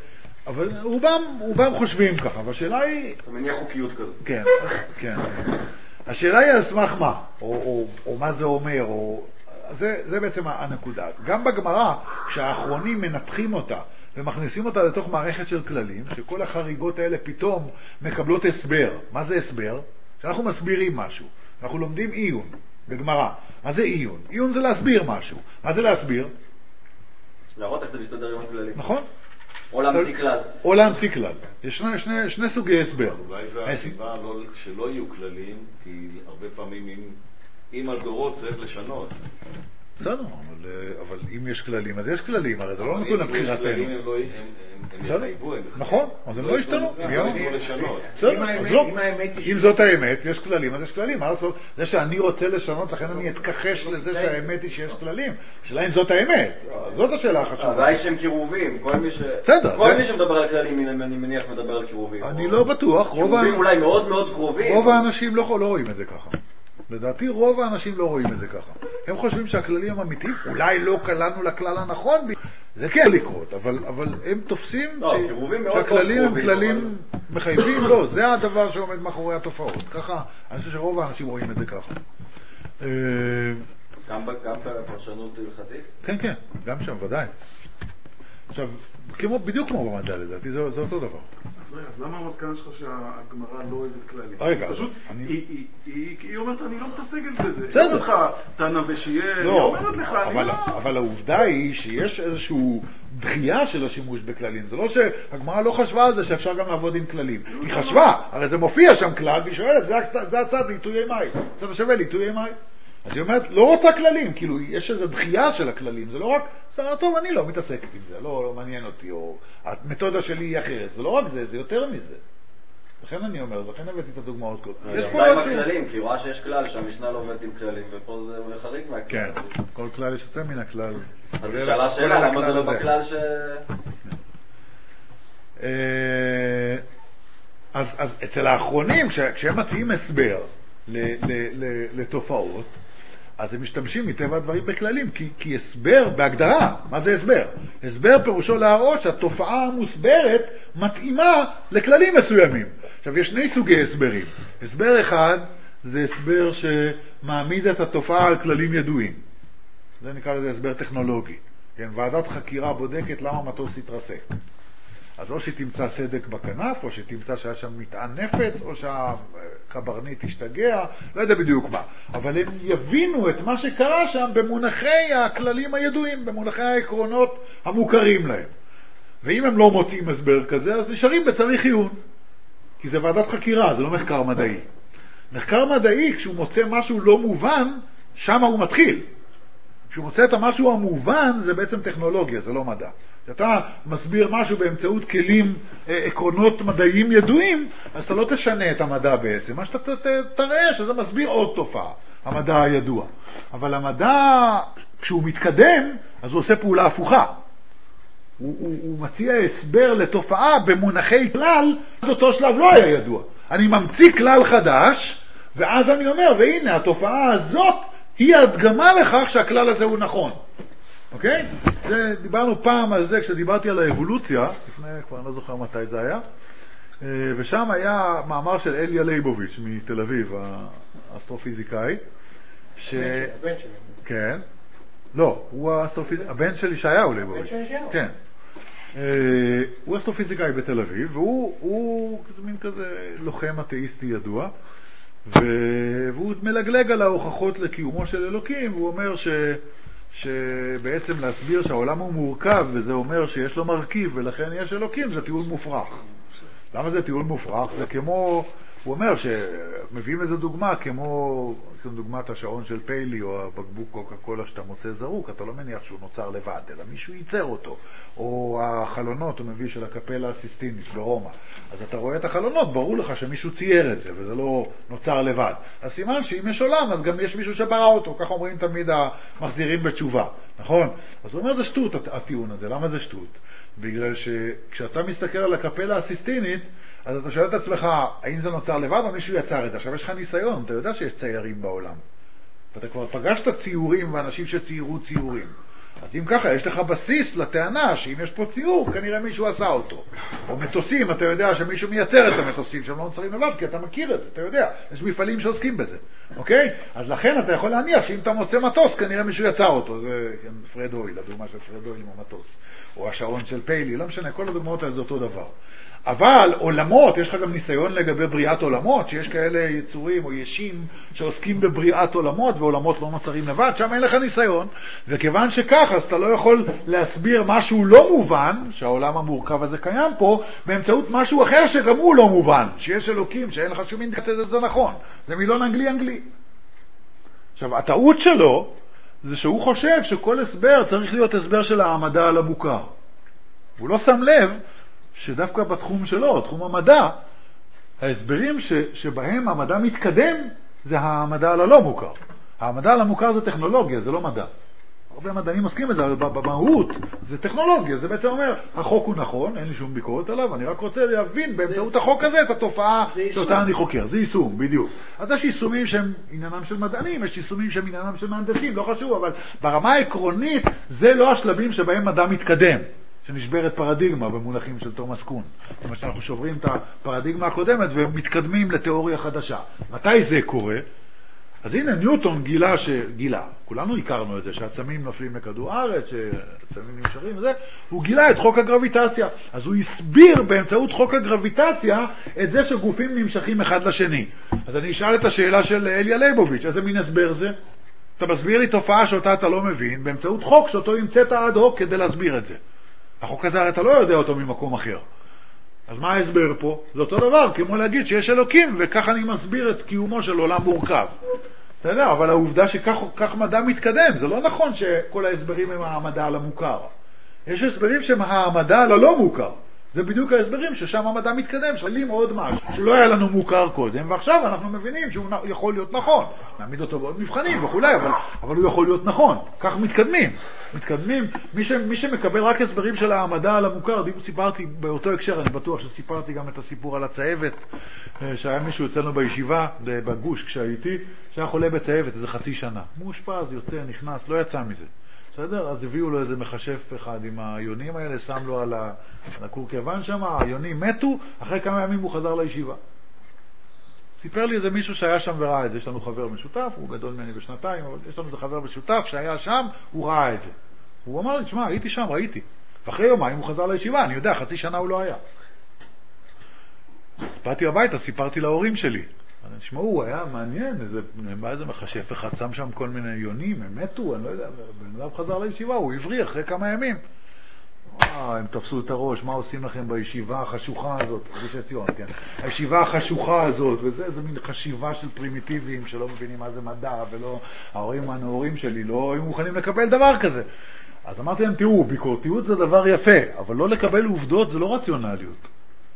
רובם חושבים ככה, והשאלה היא... אתה מניח חוקיות כזאת. כן, כן. השאלה היא על סמך מה, או מה זה אומר, זה בעצם הנקודה. גם בגמרא, כשהאחרונים מנתחים אותה, ומכניסים אותה לתוך מערכת של כללים, שכל החריגות האלה פתאום מקבלות הסבר. מה זה הסבר? שאנחנו מסבירים משהו. אנחנו לומדים עיון בגמרא. מה זה עיון? עיון זה להסביר משהו. מה זה להסביר? להראות איך זה מסתדר עם הכללים. נכון? או להמציא כלל. או להמציא כלל. יש שני סוגי הסבר. אולי זו הסיבה שלא יהיו כללים, כי הרבה פעמים אם על דורות צריך לשנות. בסדר, אבל אם יש כללים, אז יש כללים, הרי זה לא נתון לבחירתנו. אם יש כללים, הם יחייבו. נכון, אז הם לא ישתנו. אם זאת האמת, יש כללים, אז יש כללים. מה לעשות? זה שאני רוצה לשנות, לכן אני אתכחש לזה שהאמת היא שיש כללים. השאלה אם זאת האמת. זאת השאלה החשובה. הבעיה שהם קירובים. כל מי שמדבר על כללים, אני מניח מדבר על קירובים. אני לא בטוח. קירובים אולי מאוד מאוד קרובים. רוב האנשים לא רואים את זה ככה. לדעתי רוב האנשים לא רואים את זה ככה. הם חושבים שהכללים הם אמיתיים, אולי לא קלענו לכלל הנכון, זה כן לקרות, אבל הם תופסים שהכללים הם כללים מחייבים, לא, זה הדבר שעומד מאחורי התופעות. ככה, אני חושב שרוב האנשים רואים את זה ככה. גם בפרשנות הלכתית? כן, כן, גם שם, ודאי. עכשיו, בדיוק כמו במדע לדעתי, זה אותו דבר. אז למה המסקנה שלך שהגמרא לא אוהבת כללים? רגע, פשוט, היא אומרת, אני לא מתעסקת בזה. היא אומרת לך, תנא ושיהיה, היא אומרת לך, אני לא... אבל העובדה היא שיש איזושהי דחייה של השימוש בכללים. זה לא שהגמרא לא חשבה על זה שאפשר גם לעבוד עם כללים. היא חשבה, הרי זה מופיע שם כלל, והיא שואלת, זה הצד לעיתויי מים. הצד השווה לעיתויי מים. אז היא אומרת, לא רוצה כללים, כאילו יש איזו דחייה של הכללים, זה לא רק, טוב, אני לא מתעסקת עם זה, לא מעניין אותי, או המתודה שלי היא אחרת, זה לא רק זה, זה יותר מזה. לכן אני אומר, לכן הבאתי את הדוגמאות כל כך. יש פה עם הכללים, כי רואה שיש כלל שהמשנה לא עובדת עם כללים, ופה זה חריג מהכלל. כן, כל כלל יש יוצא מן הכלל. אז זו שאלה, למה זה לא בכלל ש... אז אצל האחרונים, כשהם מציעים הסבר לתופעות, אז הם משתמשים מטבע הדברים בכללים, כי הסבר בהגדרה, מה זה הסבר? הסבר פירושו להראות שהתופעה המוסברת מתאימה לכללים מסוימים. עכשיו, יש שני סוגי הסברים. הסבר אחד זה הסבר שמעמיד את התופעה על כללים ידועים. זה נקרא לזה הסבר טכנולוגי. כן, ועדת חקירה בודקת למה מטוס התרסק. אז או שתמצא סדק בכנף, או שתמצא שהיה שם מטען נפץ, או שהקברניט השתגע, לא יודע בדיוק מה. אבל הם יבינו את מה שקרה שם במונחי הכללים הידועים, במונחי העקרונות המוכרים להם. ואם הם לא מוצאים הסבר כזה, אז נשארים בצריך עיון. כי זה ועדת חקירה, זה לא מחקר מדעי. מחקר מדעי, כשהוא מוצא משהו לא מובן, שם הוא מתחיל. כשהוא מוצא את המשהו המובן, זה בעצם טכנולוגיה, זה לא מדע. כשאתה מסביר משהו באמצעות כלים, עקרונות מדעיים ידועים, אז אתה לא תשנה את המדע בעצם. מה שאתה תראה שזה מסביר עוד תופעה. המדע הידוע. אבל המדע, כשהוא מתקדם, אז הוא עושה פעולה הפוכה. הוא מציע הסבר לתופעה במונחי כלל, עד אותו שלב לא היה ידוע. אני ממציא כלל חדש, ואז אני אומר, והנה, התופעה הזאת היא הדגמה לכך שהכלל הזה הוא נכון. אוקיי? דיברנו פעם על זה כשדיברתי על האבולוציה, לפני, כבר לא זוכר מתי זה היה, ושם היה מאמר של אליה ליבוביץ' מתל אביב, האסטרופיזיקאי, הבן שלי. כן. לא, הוא האסטרופיזיקאי, הבן של ישעיהו ליבוביץ'. הבן של ישעיהו. כן. הוא אסטרופיזיקאי בתל אביב, והוא מין כזה לוחם אתאיסטי ידוע, והוא מלגלג על ההוכחות לקיומו של אלוקים, והוא אומר שבעצם להסביר שהעולם הוא מורכב, וזה אומר שיש לו מרכיב, ולכן יש אלוקים, זה טיעון מופרך. למה זה טיעון מופרך? זה כמו, הוא אומר שמביאים איזו דוגמה, כמו דוגמת השעון של פיילי, או הבקבוק קוקה קולה שאתה מוצא זרוק, אתה לא מניח שהוא נוצר לבד, אלא מישהו ייצר אותו. או החלונות, הוא מביא של הקפלה הסיסטינית ברומא. אז אתה רואה את החלונות, ברור לך שמישהו צייר את זה, וזה לא נוצר לבד. אז סימן שאם יש עולם, אז גם יש מישהו שברא אותו, כך אומרים תמיד המחזירים בתשובה, נכון? אז הוא אומר, זה שטות הטיעון הזה. למה זה שטות? בגלל שכשאתה מסתכל על הקפלה הסיסטינית, אז אתה שואל את עצמך, האם זה נוצר לבד או מישהו יצר את זה? עכשיו יש לך ניסיון, אתה יודע שיש ציירים בעולם. ואתה כבר פגשת ציורים ואנשים שציירו ציורים. אז אם ככה, יש לך בסיס לטענה שאם יש פה ציור, כנראה מישהו עשה אותו. או מטוסים, אתה יודע שמישהו מייצר את המטוסים, שהם לא נוצרים לבד, כי אתה מכיר את זה, אתה יודע. יש מפעלים שעוסקים בזה, אוקיי? אז לכן אתה יכול להניח שאם אתה מוצא מטוס, כנראה מישהו יצר אותו. זה פרד הויל, הדוגמה של פרד הויל עם המטוס. או השעון של פיילי, לא משנה, כל הדוגמאות האלה זה אותו דבר. אבל עולמות, יש לך גם ניסיון לגבי בריאת עולמות, שיש כאלה יצורים או ישים שעוסקים בבריאת עולמות, ועולמות לא נוצרים לבד, שם אין לך ניסיון, וכיוון שכך, אז אתה לא יכול להסביר משהו לא מובן, שהעולם המורכב הזה קיים פה, באמצעות משהו אחר שגם הוא לא מובן, שיש אלוקים, שאין לך שום אינדיקציה, זה נכון, זה מילון אנגלי. עכשיו, הטעות שלו, זה שהוא חושב שכל הסבר צריך להיות הסבר של העמדה על המוכר. הוא לא שם לב שדווקא בתחום שלו, תחום המדע, ההסברים שבהם המדע מתקדם זה המדע על הלא מוכר. המדע על המוכר זה טכנולוגיה, זה לא מדע. הרבה מדענים עוסקים בזה, אבל במהות זה טכנולוגיה. זה בעצם אומר, החוק הוא נכון, אין לי שום ביקורת עליו, אני רק רוצה להבין באמצעות החוק הזה את התופעה שאותה אני חוקר. זה יישום, בדיוק. אז יש יישומים שהם עניינם של מדענים, יש יישומים שהם עניינם של מהנדסים, לא חשוב, אבל ברמה העקרונית זה לא השלבים שבהם מדע מתקדם. שנשברת פרדיגמה במונחים של תומאס קון. זאת אומרת שאנחנו שוברים את הפרדיגמה הקודמת ומתקדמים לתיאוריה חדשה. מתי זה קורה? אז הנה ניוטון גילה, כולנו הכרנו את זה, שהעצמים נופלים לכדור הארץ, שהעצמים נשארים וזה, הוא גילה את חוק הגרביטציה. אז הוא הסביר באמצעות חוק הגרביטציה את זה שגופים נמשכים אחד לשני. אז אני אשאל את השאלה של אליה ליבוביץ', איזה מין הסבר זה? אתה מסביר לי תופעה שאותה אתה לא מבין, באמצעות חוק שאותו המצאת עד הוק כדי להסביר את זה. החוק הזה הרי אתה לא יודע אותו ממקום אחר. אז מה ההסבר פה? זה אותו דבר, כמו להגיד שיש אלוקים, וכך אני מסביר את קיומו של עולם מורכב. אתה יודע, אבל העובדה שכך מדע מתקדם, זה לא נכון שכל ההסברים הם המדע על המוכר. יש הסברים שהם המדע על הלא מוכר. זה בדיוק ההסברים ששם המדע מתקדם, שואלים עוד משהו שלא היה לנו מוכר קודם, ועכשיו אנחנו מבינים שהוא יכול להיות נכון. נעמיד אותו בעוד מבחנים וכו', אבל הוא יכול להיות נכון. כך מתקדמים. מי שמקבל רק הסברים של המדע על המוכר, סיפרתי באותו הקשר, אני בטוח שסיפרתי גם את הסיפור על הצהבת, שהיה מישהו אצלנו בישיבה, בגוש כשהייתי, שהיה חולה בצהבת איזה חצי שנה. מאושפז, יוצא, נכנס, לא יצא מזה. בסדר? אז הביאו לו איזה מחשף אחד עם היונים האלה, שם לו על הקורקבן שם, היונים מתו, אחרי כמה ימים הוא חזר לישיבה. סיפר לי איזה מישהו שהיה שם וראה את זה, יש לנו חבר משותף, הוא גדול ממני בשנתיים, אבל יש לנו איזה חבר משותף שהיה שם, הוא ראה את זה. הוא אמר לי, תשמע, הייתי שם, ראיתי. ואחרי יומיים הוא חזר לישיבה, אני יודע, חצי שנה הוא לא היה. אז באתי הביתה, סיפרתי להורים שלי. תשמעו, הוא היה מעניין, איזה מחשף אחד שם שם כל מיני יונים, הם מתו, אני לא יודע, בן אדם חזר לישיבה, הוא עברי אחרי כמה ימים. הם תפסו את הראש, מה עושים לכם בישיבה החשוכה הזאת? ראשי ציון, כן. הישיבה החשוכה הזאת, וזה מין חשיבה של פרימיטיביים שלא מבינים מה זה מדע, ולא, ההורים הנאורים שלי לא היו מוכנים לקבל דבר כזה. אז אמרתי להם, תראו, ביקורתיות זה דבר יפה, אבל לא לקבל עובדות זה לא רציונליות. אתה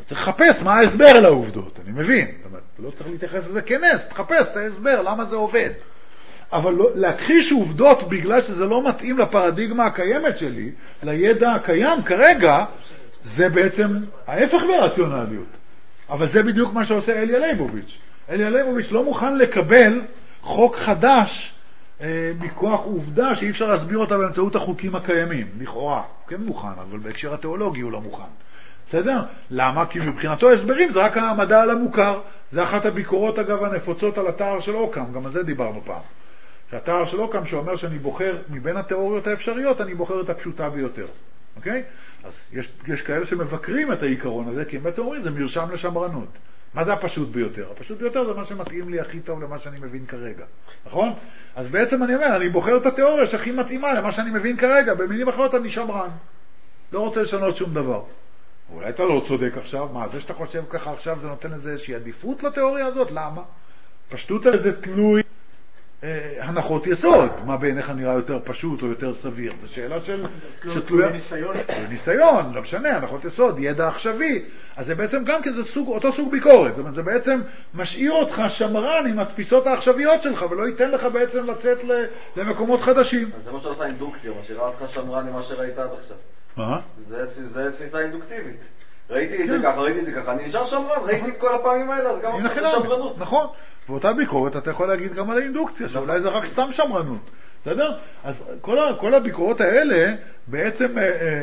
צריך לחפש מה ההסבר לעובדות, אני מבין. זאת אומרת, לא צריך להתייחס לזה כנס, תחפש את ההסבר, למה זה עובד. אבל לא, להכחיש עובדות בגלל שזה לא מתאים לפרדיגמה הקיימת שלי, לידע הקיים כרגע, זה בעצם ההפך ברציונליות. אבל זה בדיוק מה שעושה אליה ליבוביץ'. אליה ליבוביץ' לא מוכן לקבל חוק חדש מכוח עובדה שאי אפשר להסביר אותה באמצעות החוקים הקיימים. לכאורה, כן מוכן, אבל בהקשר התיאולוגי הוא לא מוכן. בסדר? למה? כי מבחינתו הסברים זה רק המדע על המוכר. זה אחת הביקורות אגב הנפוצות על התאר של אוקם, גם על זה דיברנו פעם. שהתאר של אוקם שאומר שאני בוחר מבין התיאוריות האפשריות, אני בוחר את הפשוטה ביותר. אוקיי? אז יש כאלה שמבקרים את העיקרון הזה, כי הם בעצם אומרים, זה מרשם לשמרנות. מה זה הפשוט ביותר? הפשוט ביותר זה מה שמתאים לי הכי טוב למה שאני מבין כרגע. נכון? אז בעצם אני אומר, אני בוחר את התיאוריה שהכי מתאימה למה שאני מבין כרגע. במילים אחרות אני שמרן. לא רוצה לשנות שום דבר. אולי אתה לא צודק עכשיו. מה, זה שאתה חושב ככה עכשיו זה נותן איזושהי עדיפות לתיאוריה הזאת? למה? פשטות על זה תלוי הנחות יסוד. מה בעיניך נראה יותר פשוט או יותר סביר? זו שאלה שתלויה ניסיון, לא משנה, הנחות יסוד, ידע עכשווי. אז זה בעצם גם כן זה אותו סוג ביקורת. זאת אומרת, זה בעצם משאיר אותך שמרן עם התפיסות העכשוויות שלך, ולא ייתן לך בעצם לצאת למקומות חדשים. אז זה מה שעושה אינדוקציה, משאירה אותך שמרן עם מה שראית עד עכשיו. מה? זה תפיסה אינדוקטיבית. ראיתי את זה ככה, אני נשאר שמרן, ראיתי את כל הפעמים האלה, אז גם זה שמרנות. נכון. ואותה ביקורת אתה יכול להגיד גם על האינדוקציה, שאולי זה רק סתם שמרנות. בסדר? אז כל הביקורות האלה בעצם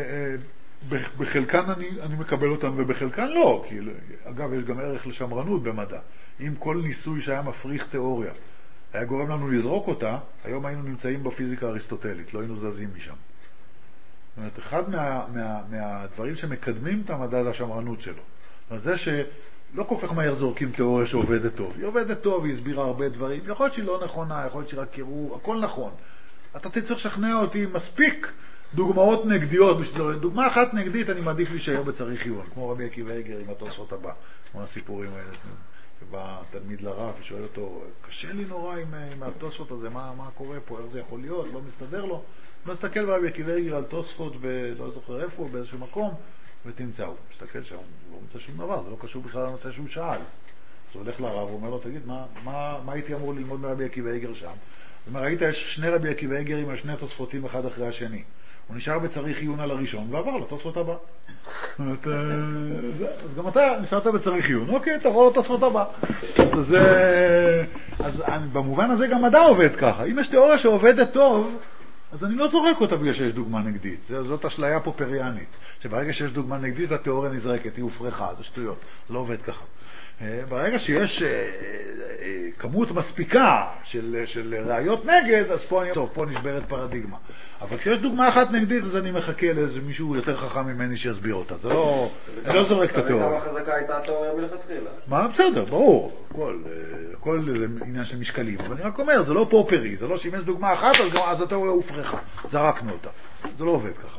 בחלקן אני מקבל אותן ובחלקן לא. כי, אגב, יש גם ערך לשמרנות במדע. אם כל ניסוי שהיה מפריך תיאוריה היה גורם לנו לזרוק אותה, היום היינו נמצאים בפיזיקה האריסטוטלית, לא היינו זזים משם. זאת אומרת, אחד מהדברים שמקדמים את המדע זה השמרנות שלו. זה שלא כל כך מהר זורקים תיאוריה שעובדת טוב. היא עובדת טוב, היא הסבירה הרבה דברים. יכול להיות שהיא לא נכונה, יכול להיות שהיא רק קירור, הכל נכון. אתה תצטרך לשכנע אותי מספיק דוגמאות נגדיות. דוגמה אחת נגדית אני מעדיף להישאר בצריך עיון, כמו רבי עקיבא איגר עם התוספות הבא, כמו הסיפורים האלה. שבא תלמיד לרב ושואל אותו, קשה לי נורא עם התוספות הזה, מה קורה פה, איך זה יכול להיות, לא מסתדר לו. לא מסתכל ברבי עקיבא איגר על תוספות ולא זוכר איפה, באיזשהו מקום, ותמצא, הוא מסתכל שם, לא מוצא שום דבר, זה לא קשור בכלל לנושא שהוא שאל. אז הוא הולך לרב, הוא אומר לו, תגיד, מה הייתי אמור ללמוד מרבי עקיבא איגר שם? זאת אומרת, ראית, יש שני רבי עקיבא איגרים על שני תוספותים אחד אחרי השני. הוא נשאר בצריך עיון על הראשון ועבר לתוספות הבא. אז גם אתה נשארת בצריך עיון, אוקיי, תבוא לתוספות הבא. אז במובן הזה גם מדע עובד ככה. אם יש תיאוריה שעובדת טוב, אז אני לא זורק אותה בגלל שיש דוגמה נגדית. זאת אשליה פופריאנית. שברגע שיש דוגמה נגדית, התיאוריה נזרקת, היא הופרכה, זה שטויות. זה לא עובד ככה. ברגע שיש כמות מספיקה של ראיות נגד, אז פה נשברת פרדיגמה. אבל כשיש דוגמה אחת נגדית, אז אני מחכה לאיזה מישהו יותר חכם ממני שיסביר אותה. זה לא, אני לא זורק את התיאוריה. כמה חזקה הייתה התיאוריה מלכתחילה? מה? בסדר, ברור. הכל זה עניין של משקלים. אבל אני רק אומר, זה לא פופרי, זה לא שאם יש דוגמה אחת, אז התיאוריה הופרכה. זרקנו אותה. זה לא עובד ככה.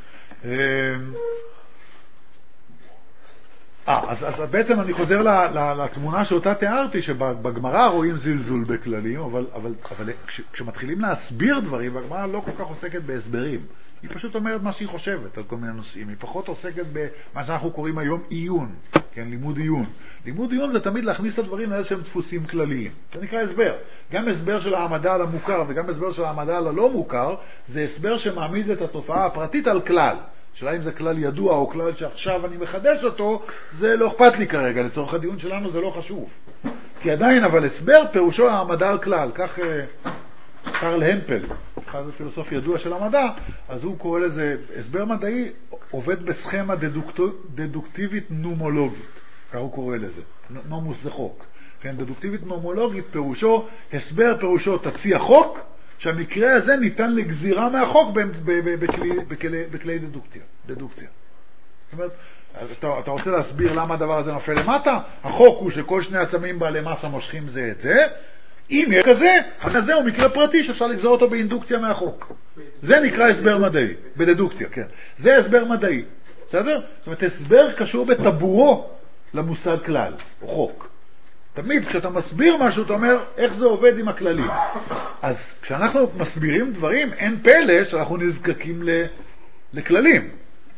אז בעצם אני חוזר לתמונה שאותה תיארתי, שבגמרא רואים זלזול בכללים, אבל כשמתחילים להסביר דברים, והגמרא לא כל כך עוסקת בהסברים. היא פשוט אומרת מה שהיא חושבת על כל מיני נושאים. היא פחות עוסקת במה שאנחנו קוראים היום עיון, כן, לימוד עיון. לימוד עיון זה תמיד להכניס את הדברים לאיזה שהם דפוסים כלליים. זה נקרא הסבר. גם הסבר של העמדה על המוכר וגם הסבר של העמדה על הלא מוכר, זה הסבר שמעמיד את התופעה הפרטית על כלל. שאלה אם זה כלל ידוע או כלל שעכשיו אני מחדש אותו, זה לא אכפת לי כרגע, לצורך הדיון שלנו זה לא חשוב. כי עדיין, אבל הסבר פירושו העמדה על כלל. כך קרל המפל, אחד הפילוסוף ידוע של המדע, אז הוא קורא לזה, הסבר מדעי עובד בסכמה דדוקטיבית נומולוגית. כך הוא קורא לזה. נומוס זה חוק. כן, דדוקטיבית נומולוגית פירושו, הסבר פירושו תציע חוק, שהמקרה הזה ניתן לגזירה מהחוק בכלי דדוקציה. זאת אומרת, אתה רוצה להסביר למה הדבר הזה נופל למטה? החוק הוא שכל שני עצמים בעלי מסה מושכים זה את זה. אם יהיה כזה, הזה הוא מקרה פרטי שאפשר לגזור אותו באינדוקציה מהחוק. זה נקרא הסבר מדעי, בדדוקציה, כן. זה הסבר מדעי. בסדר? זאת אומרת, הסבר קשור בטבורו למושג כלל, או חוק. תמיד כשאתה מסביר משהו, אתה אומר איך זה עובד עם הכללים. אז כשאנחנו מסבירים דברים, אין פלא שאנחנו נזקקים לכללים.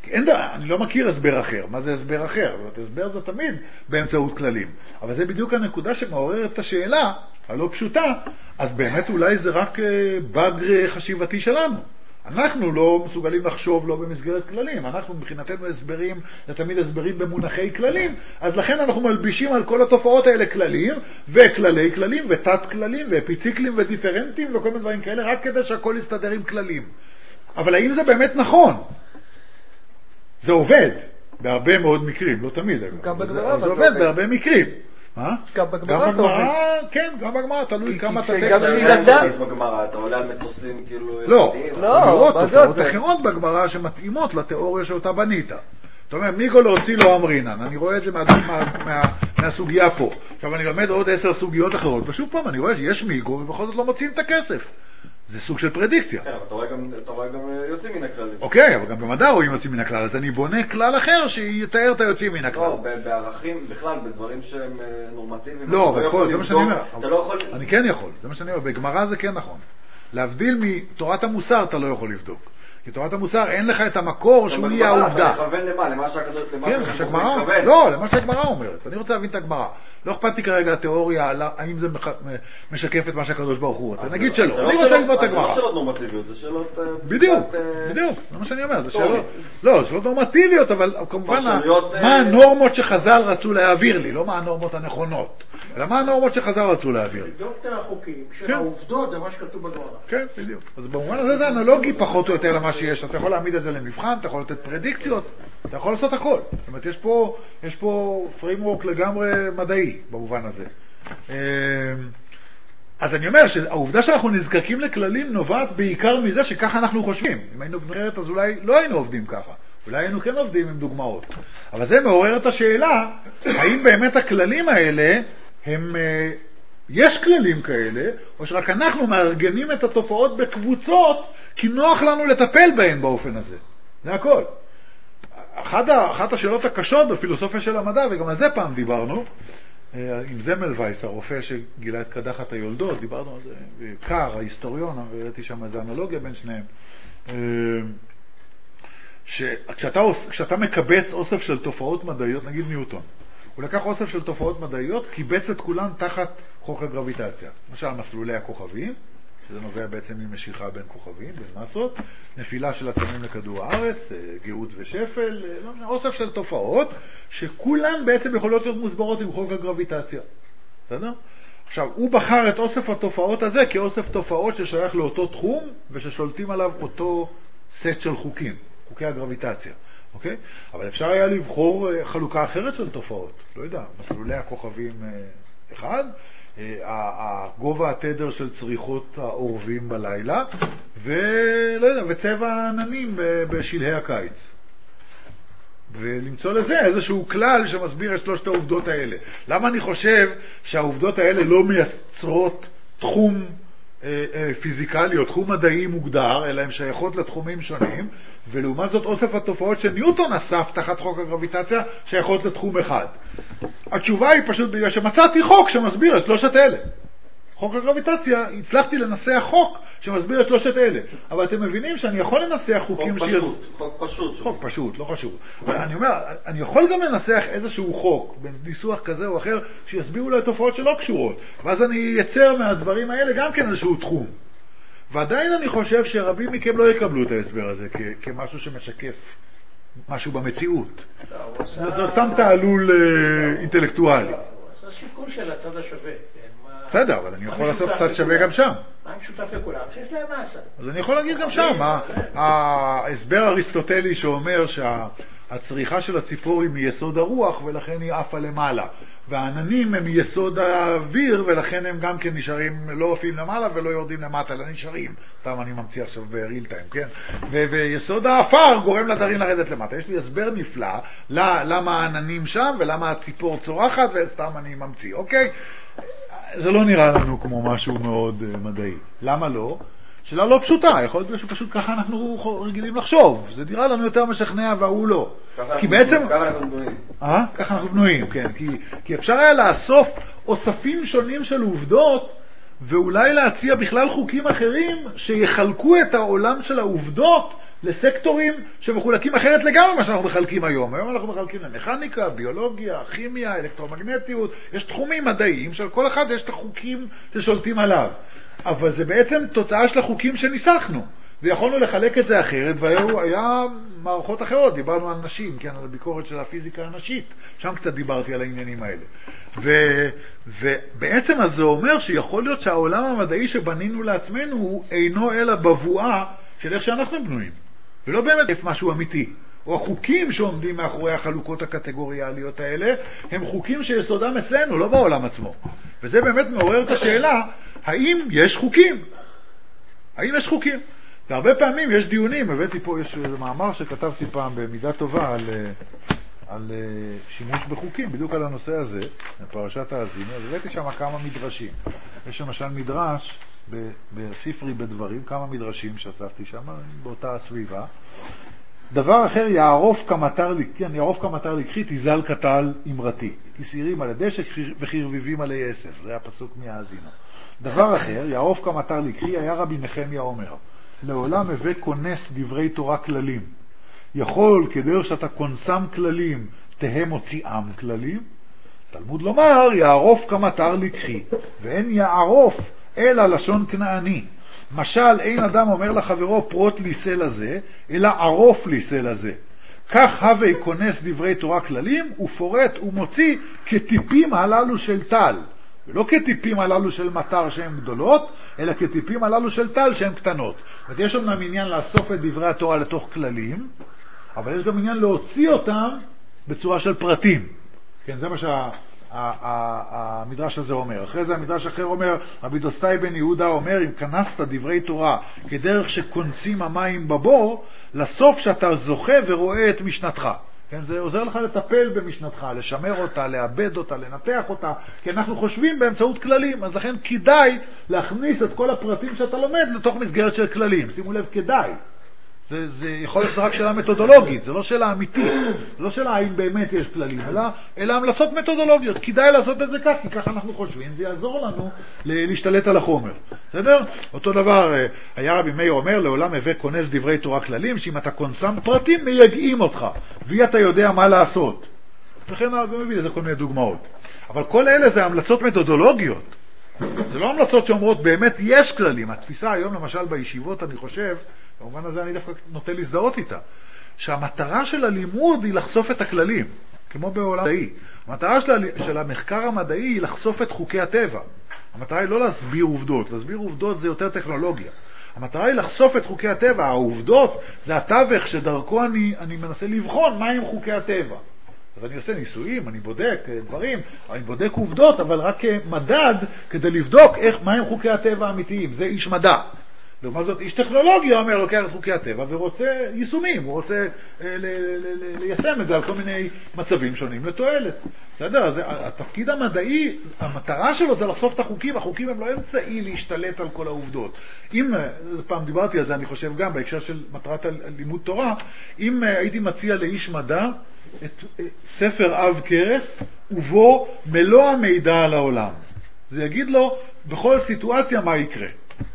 אני לא מכיר הסבר אחר. מה זה הסבר אחר? הסבר זה תמיד באמצעות כללים. אבל זה בדיוק הנקודה שמעוררת את השאלה, הלא פשוטה, אז באמת אולי זה רק באג חשיבתי שלנו. אנחנו לא מסוגלים לחשוב לא במסגרת כללים, אנחנו מבחינתנו הסברים, זה תמיד הסברים במונחי כללים, אז לכן אנחנו מלבישים על כל התופעות האלה כללים, וכללי כללים, ותת כללים, ואפיציקלים ודיפרנטים, וכל מיני דברים כאלה, רק כדי שהכל יסתדר עם כללים. אבל האם זה באמת נכון? זה עובד בהרבה מאוד מקרים, לא תמיד. גם בגמרא, זה עובד בהרבה מקרים. גם בגמרא זה עובד. כן, גם בגמרא, תלוי כמה אתה גם כשגדל. בגמרא, אתה עולה על מטוסים כאילו... לא, לא, מה זה תופעות זה? אחרות בגמרא שמתאימות לתיאוריה שאותה בנית. זאת אומרת, מיגו להוציא לו אמרינן, אני רואה את זה מהסוגיה פה. עכשיו אני לומד עוד 10 סוגיות אחרות, ושוב פעם אני רואה שיש מיגו ובכל זאת לא מוצאים את הכסף. זה סוג של פרדיקציה. כן, אבל אתה רואה גם יוצאים מן הכלל. אוקיי, אבל גם במדע רואים יוצאים מן הכלל, אז אני בונה כלל אחר שיתאר את היוצאים מן הכלל. לא, בערכים, בכלל, בדברים שהם נורמטיביים. לא, אבל זה מה שאני אומר. אתה לא יכול... אני כן יכול, זה מה שאני אומר. בגמרא זה כן נכון. להבדיל מתורת המוסר אתה לא יכול לבדוק. כי תורת המוסר אין לך את המקור שהוא יהיה העובדה. אתה מכוון למה? למה שהקדוש... כן, לא, למה שהגמרא אומרת. אני רוצה להבין את הגמרא. לא אכפת לי כרגע התיאוריה, האם זה משקף את מה שהקדוש ברוך הוא רוצה. נגיד שלא. אני רוצה ללמוד את הגמרא. זה לא שאלות נורמטיביות, זה שאלות... בדיוק. זה מה שאני אומר. זה שאלות נורמטיביות, אבל כמובן מה הנורמות שחז"ל רצו להעביר לי, לא מה הנורמות הנכונות. אלא מה הנורמות שחז"ל רצו להעביר לי. לבדוק את החוקים, כשהעובדות זה מה שכתוב בגמרא. כן, בדיוק. אז במובן הזה זה אנלוגי פחות או יותר למה שיש. אתה יכול להעמיד את זה למבחן, אתה יכול לתת פרדיקציות, אתה יכול לעשות הכל. זאת אומרת, יש פה framework לגמרי מדעי במובן הזה. אז אני אומר שהעובדה שאנחנו נזקקים לכללים נובעת בעיקר מזה שככה אנחנו חושבים. אם היינו בנחירת אז אולי לא היינו עובדים ככה. אולי היינו כן עובדים עם דוגמאות. אבל זה מעורר את השאלה, האם באמת הכללים האלה הם... יש כללים כאלה, או שרק אנחנו מארגנים את התופעות בקבוצות, כי נוח לנו לטפל בהן באופן הזה. זה הכל. אחת השאלות הקשות בפילוסופיה של המדע, וגם על זה פעם דיברנו, עם זמל וייס, הרופא שגילה את קדחת היולדות, דיברנו על זה, וקר, ההיסטוריון, וראיתי שם איזו אנלוגיה בין שניהם, שכשאתה מקבץ אוסף של תופעות מדעיות, נגיד ניוטון, הוא לקח אוסף של תופעות מדעיות, קיבץ את כולן תחת חוק הגרביטציה. למשל, מסלולי הכוכבים, שזה נובע בעצם ממשיכה בין כוכבים, בין מסות, נפילה של עצמים לכדור הארץ, גאות ושפל, אוסף של תופעות, שכולן בעצם יכולות להיות מוסברות עם חוק הגרביטציה. בסדר? עכשיו, הוא בחר את אוסף התופעות הזה כאוסף תופעות ששייך לאותו תחום, וששולטים עליו אותו סט של חוקים, חוקי הגרביטציה. אוקיי? אבל אפשר היה לבחור חלוקה אחרת של תופעות. לא יודע, מסלולי הכוכבים אחד, הגובה התדר של צריכות העורבים בלילה, ולא יודע, וצבע העננים בשלהי הקיץ. ולמצוא לזה איזשהו כלל שמסביר את שלושת העובדות האלה. למה אני חושב שהעובדות האלה לא מייצרות תחום פיזיקלי או תחום מדעי מוגדר, אלא הן שייכות לתחומים שונים, ולעומת זאת אוסף התופעות שניוטון אסף תחת חוק הגרביטציה שייכות לתחום אחד. התשובה היא פשוט בגלל שמצאתי חוק שמסביר את שלושת אלה. חוק הגרביטציה, הצלחתי לנסח חוק שמסביר את שלושת אלה. אבל אתם מבינים שאני יכול לנסח חוקים חוק פשוט, לא חשוב. אבל אני אומר, אני יכול גם לנסח איזשהו חוק, בניסוח כזה או אחר, שיסבירו לי תופעות שלא קשורות. ואז אני ייצר מהדברים האלה גם כן איזשהו תחום. ועדיין אני חושב שרבים מכם לא יקבלו את ההסבר הזה כמשהו שמשקף משהו במציאות. זה סתם תעלול אינטלקטואלי. זה השיקול של הצד השווה. בסדר, אבל אני יכול לעשות קצת שווה גם שם. מה משותף לכולם? שיש להם מסה. אז אני יכול להגיד גם שם. ההסבר האריסטוטלי שאומר שהצריכה של הציפור היא מיסוד הרוח ולכן היא עפה למעלה. והעננים הם מיסוד האוויר ולכן הם גם כן נשארים, לא עופים למעלה ולא יורדים למטה, אלא נשארים. סתם אני ממציא עכשיו בריל טיים, כן? ויסוד האפר גורם לדרים לרדת למטה. יש לי הסבר נפלא למה העננים שם ולמה הציפור צורחת, וסתם אני ממציא, אוקיי? זה לא נראה לנו כמו משהו מאוד מדעי. למה לא? שאלה לא פשוטה, יכול להיות שפשוט ככה אנחנו רגילים לחשוב. זה נראה לנו יותר משכנע והוא לא. כי בעצם... ככה אנחנו בנויים. ככה אנחנו בנויים, כן. כי אפשר היה לאסוף אוספים שונים של עובדות, ואולי להציע בכלל חוקים אחרים שיחלקו את העולם של העובדות לסקטורים שמחולקים אחרת לגמרי מה שאנחנו מחלקים היום. היום אנחנו מחלקים למכניקה, ביולוגיה, כימיה, אלקטרומגנטיות, יש תחומים מדעיים של כל אחד יש את החוקים ששולטים עליו. אבל זה בעצם תוצאה של החוקים שניסחנו. ויכולנו לחלק את זה אחרת, והיה מערכות אחרות, דיברנו על נשים, כן, על הביקורת של הפיזיקה הנשית, שם קצת דיברתי על העניינים האלה. ובעצם אז זה אומר שיכול להיות שהעולם המדעי שבנינו לעצמנו הוא אינו אלא בבואה של איך שאנחנו בנויים, ולא באמת משהו אמיתי. או החוקים שעומדים מאחורי החלוקות הקטגוריאליות האלה, הם חוקים שיסודם אצלנו, לא בעולם עצמו. וזה באמת מעורר את השאלה, האם יש חוקים? האם יש חוקים? והרבה פעמים יש דיונים, הבאתי פה, יש מאמר שכתבתי פעם במידה טובה על שימוש בחוקים, בדיוק על הנושא הזה, בפרשת האזינו, אז הבאתי שם כמה מדרשים. יש למשל מדרש בספרי בדברים, כמה מדרשים שאספתי שם, באותה הסביבה. דבר אחר, יערוף כמטר לקחי, תיזל קטל אמרתי. כסירים על הדשק וחרביבים עלי עשב. זה הפסוק מהאזינו. דבר אחר, יערוף כמטר לקחי, היה רבי נחמיה אומר, לעולם הבא כונס דברי תורה כללים. יכול כדרך שאתה כונסם כללים, תהם הוציאם כללים. תלמוד לומר, יערוף כמטר לקחי, ואין יערוף אלא לשון כנעני. משל אין אדם אומר לחברו פרוט לי סל הזה, אלא ערוף לי סל הזה. כך הווי כונס דברי תורה כללים, ופורט ומוציא כטיפים הללו של טל. ולא כטיפים הללו של מטר שהן גדולות, אלא כטיפים הללו של טל שהן קטנות. זאת יש אומנם עניין לאסוף את דברי התורה לתוך כללים, אבל יש גם עניין להוציא אותם בצורה של פרטים. כן, זה מה שהמדרש הזה אומר. אחרי זה המדרש אחר אומר, רבי דוסטאי בן יהודה אומר, אם כנסת דברי תורה כדרך שכונסים המים בבור, לסוף שאתה זוכה ורואה את משנתך. כן, זה עוזר לך לטפל במשנתך, לשמר אותה, לאבד אותה, לנתח אותה, כי אנחנו חושבים באמצעות כללים, אז לכן כדאי להכניס את כל הפרטים שאתה לומד לתוך מסגרת של כללים. שימו לב, כדאי. זה יכול להיות רק שאלה מתודולוגית, זה לא שאלה אמיתית, זה לא שאלה האם באמת יש כללים, אלא המלצות מתודולוגיות. כדאי לעשות את זה כך, כי ככה אנחנו חושבים, זה יעזור לנו להשתלט על החומר. בסדר? אותו דבר, היה רבי מאיר אומר, לעולם הבא כונס דברי תורה כללים, שאם אתה כונסם פרטים, מייגעים אותך, ואתה יודע מה לעשות. לכן אני מביא לזה כל מיני דוגמאות. אבל כל אלה זה המלצות מתודולוגיות. זה לא המלצות שאומרות באמת יש כללים. התפיסה היום למשל בישיבות, אני חושב, במובן הזה אני דווקא נוטה להזדהות איתה, שהמטרה של הלימוד היא לחשוף את הכללים, כמו בעולם מדעי. המטרה של המחקר המדעי היא לחשוף את חוקי הטבע. המטרה היא לא להסביר עובדות, להסביר עובדות זה יותר טכנולוגיה. המטרה היא לחשוף את חוקי הטבע, העובדות זה התווך שדרכו אני מנסה לבחון מהם חוקי הטבע. אז אני עושה ניסויים, אני בודק דברים, אני בודק עובדות, אבל רק מדד כדי לבדוק מהם חוקי הטבע האמיתיים. זה איש מדע. לעומת זאת, איש טכנולוגיה אומר, לוקח את חוקי הטבע ורוצה יישומים, הוא רוצה ליישם את זה על כל מיני מצבים שונים לתועלת. בסדר? אז התפקיד המדעי, המטרה שלו זה לחשוף את החוקים, החוקים הם לא אמצעי להשתלט על כל העובדות. אם, פעם דיברתי על זה, אני חושב גם בהקשר של מטרת לימוד תורה, אם הייתי מציע לאיש מדע את ספר אב קרס, ובו מלוא המידע על העולם. זה יגיד לו בכל סיטואציה מה יקרה.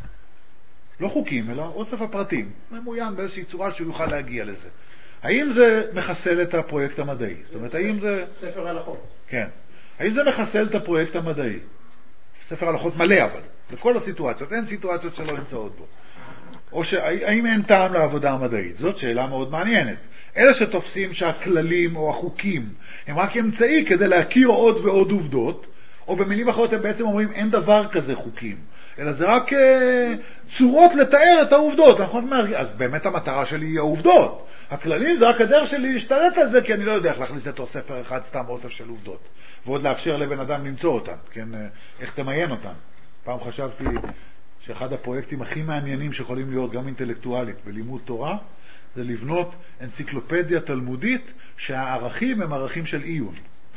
לא חוקים, אלא אוסף הפרטים. ממוין באיזושהי צורה שהוא יוכל להגיע לזה. האם זה מחסל את הפרויקט המדעי? זאת אומרת, האם זה... ספר הלכות. כן. האם זה מחסל את הפרויקט המדעי? ספר הלכות מלא, אבל. לכל הסיטואציות. אין סיטואציות שלא נמצאות בו. או האם אין טעם לעבודה המדעית? זאת שאלה מאוד מעניינת. אלה שתופסים שהכללים או החוקים הם רק אמצעי כדי להכיר עוד ועוד עובדות, או במילים אחרות הם בעצם אומרים אין דבר כזה חוקים, אלא זה רק צורות לתאר את העובדות. נכון? אז באמת המטרה שלי היא העובדות. הכללים זה רק הדרך שלי להשתלט על זה, כי אני לא יודע איך להכניס לתוך ספר אחד סתם אוסף של עובדות, ועוד לאפשר לבן אדם למצוא אותן, כן? איך תמיין אותן. פעם חשבתי שאחד הפרויקטים הכי מעניינים שיכולים להיות גם אינטלקטואלית בלימוד תורה, זה לבנות אנציקלופדיה תלמודית שהערכים הם ערכים של עיון.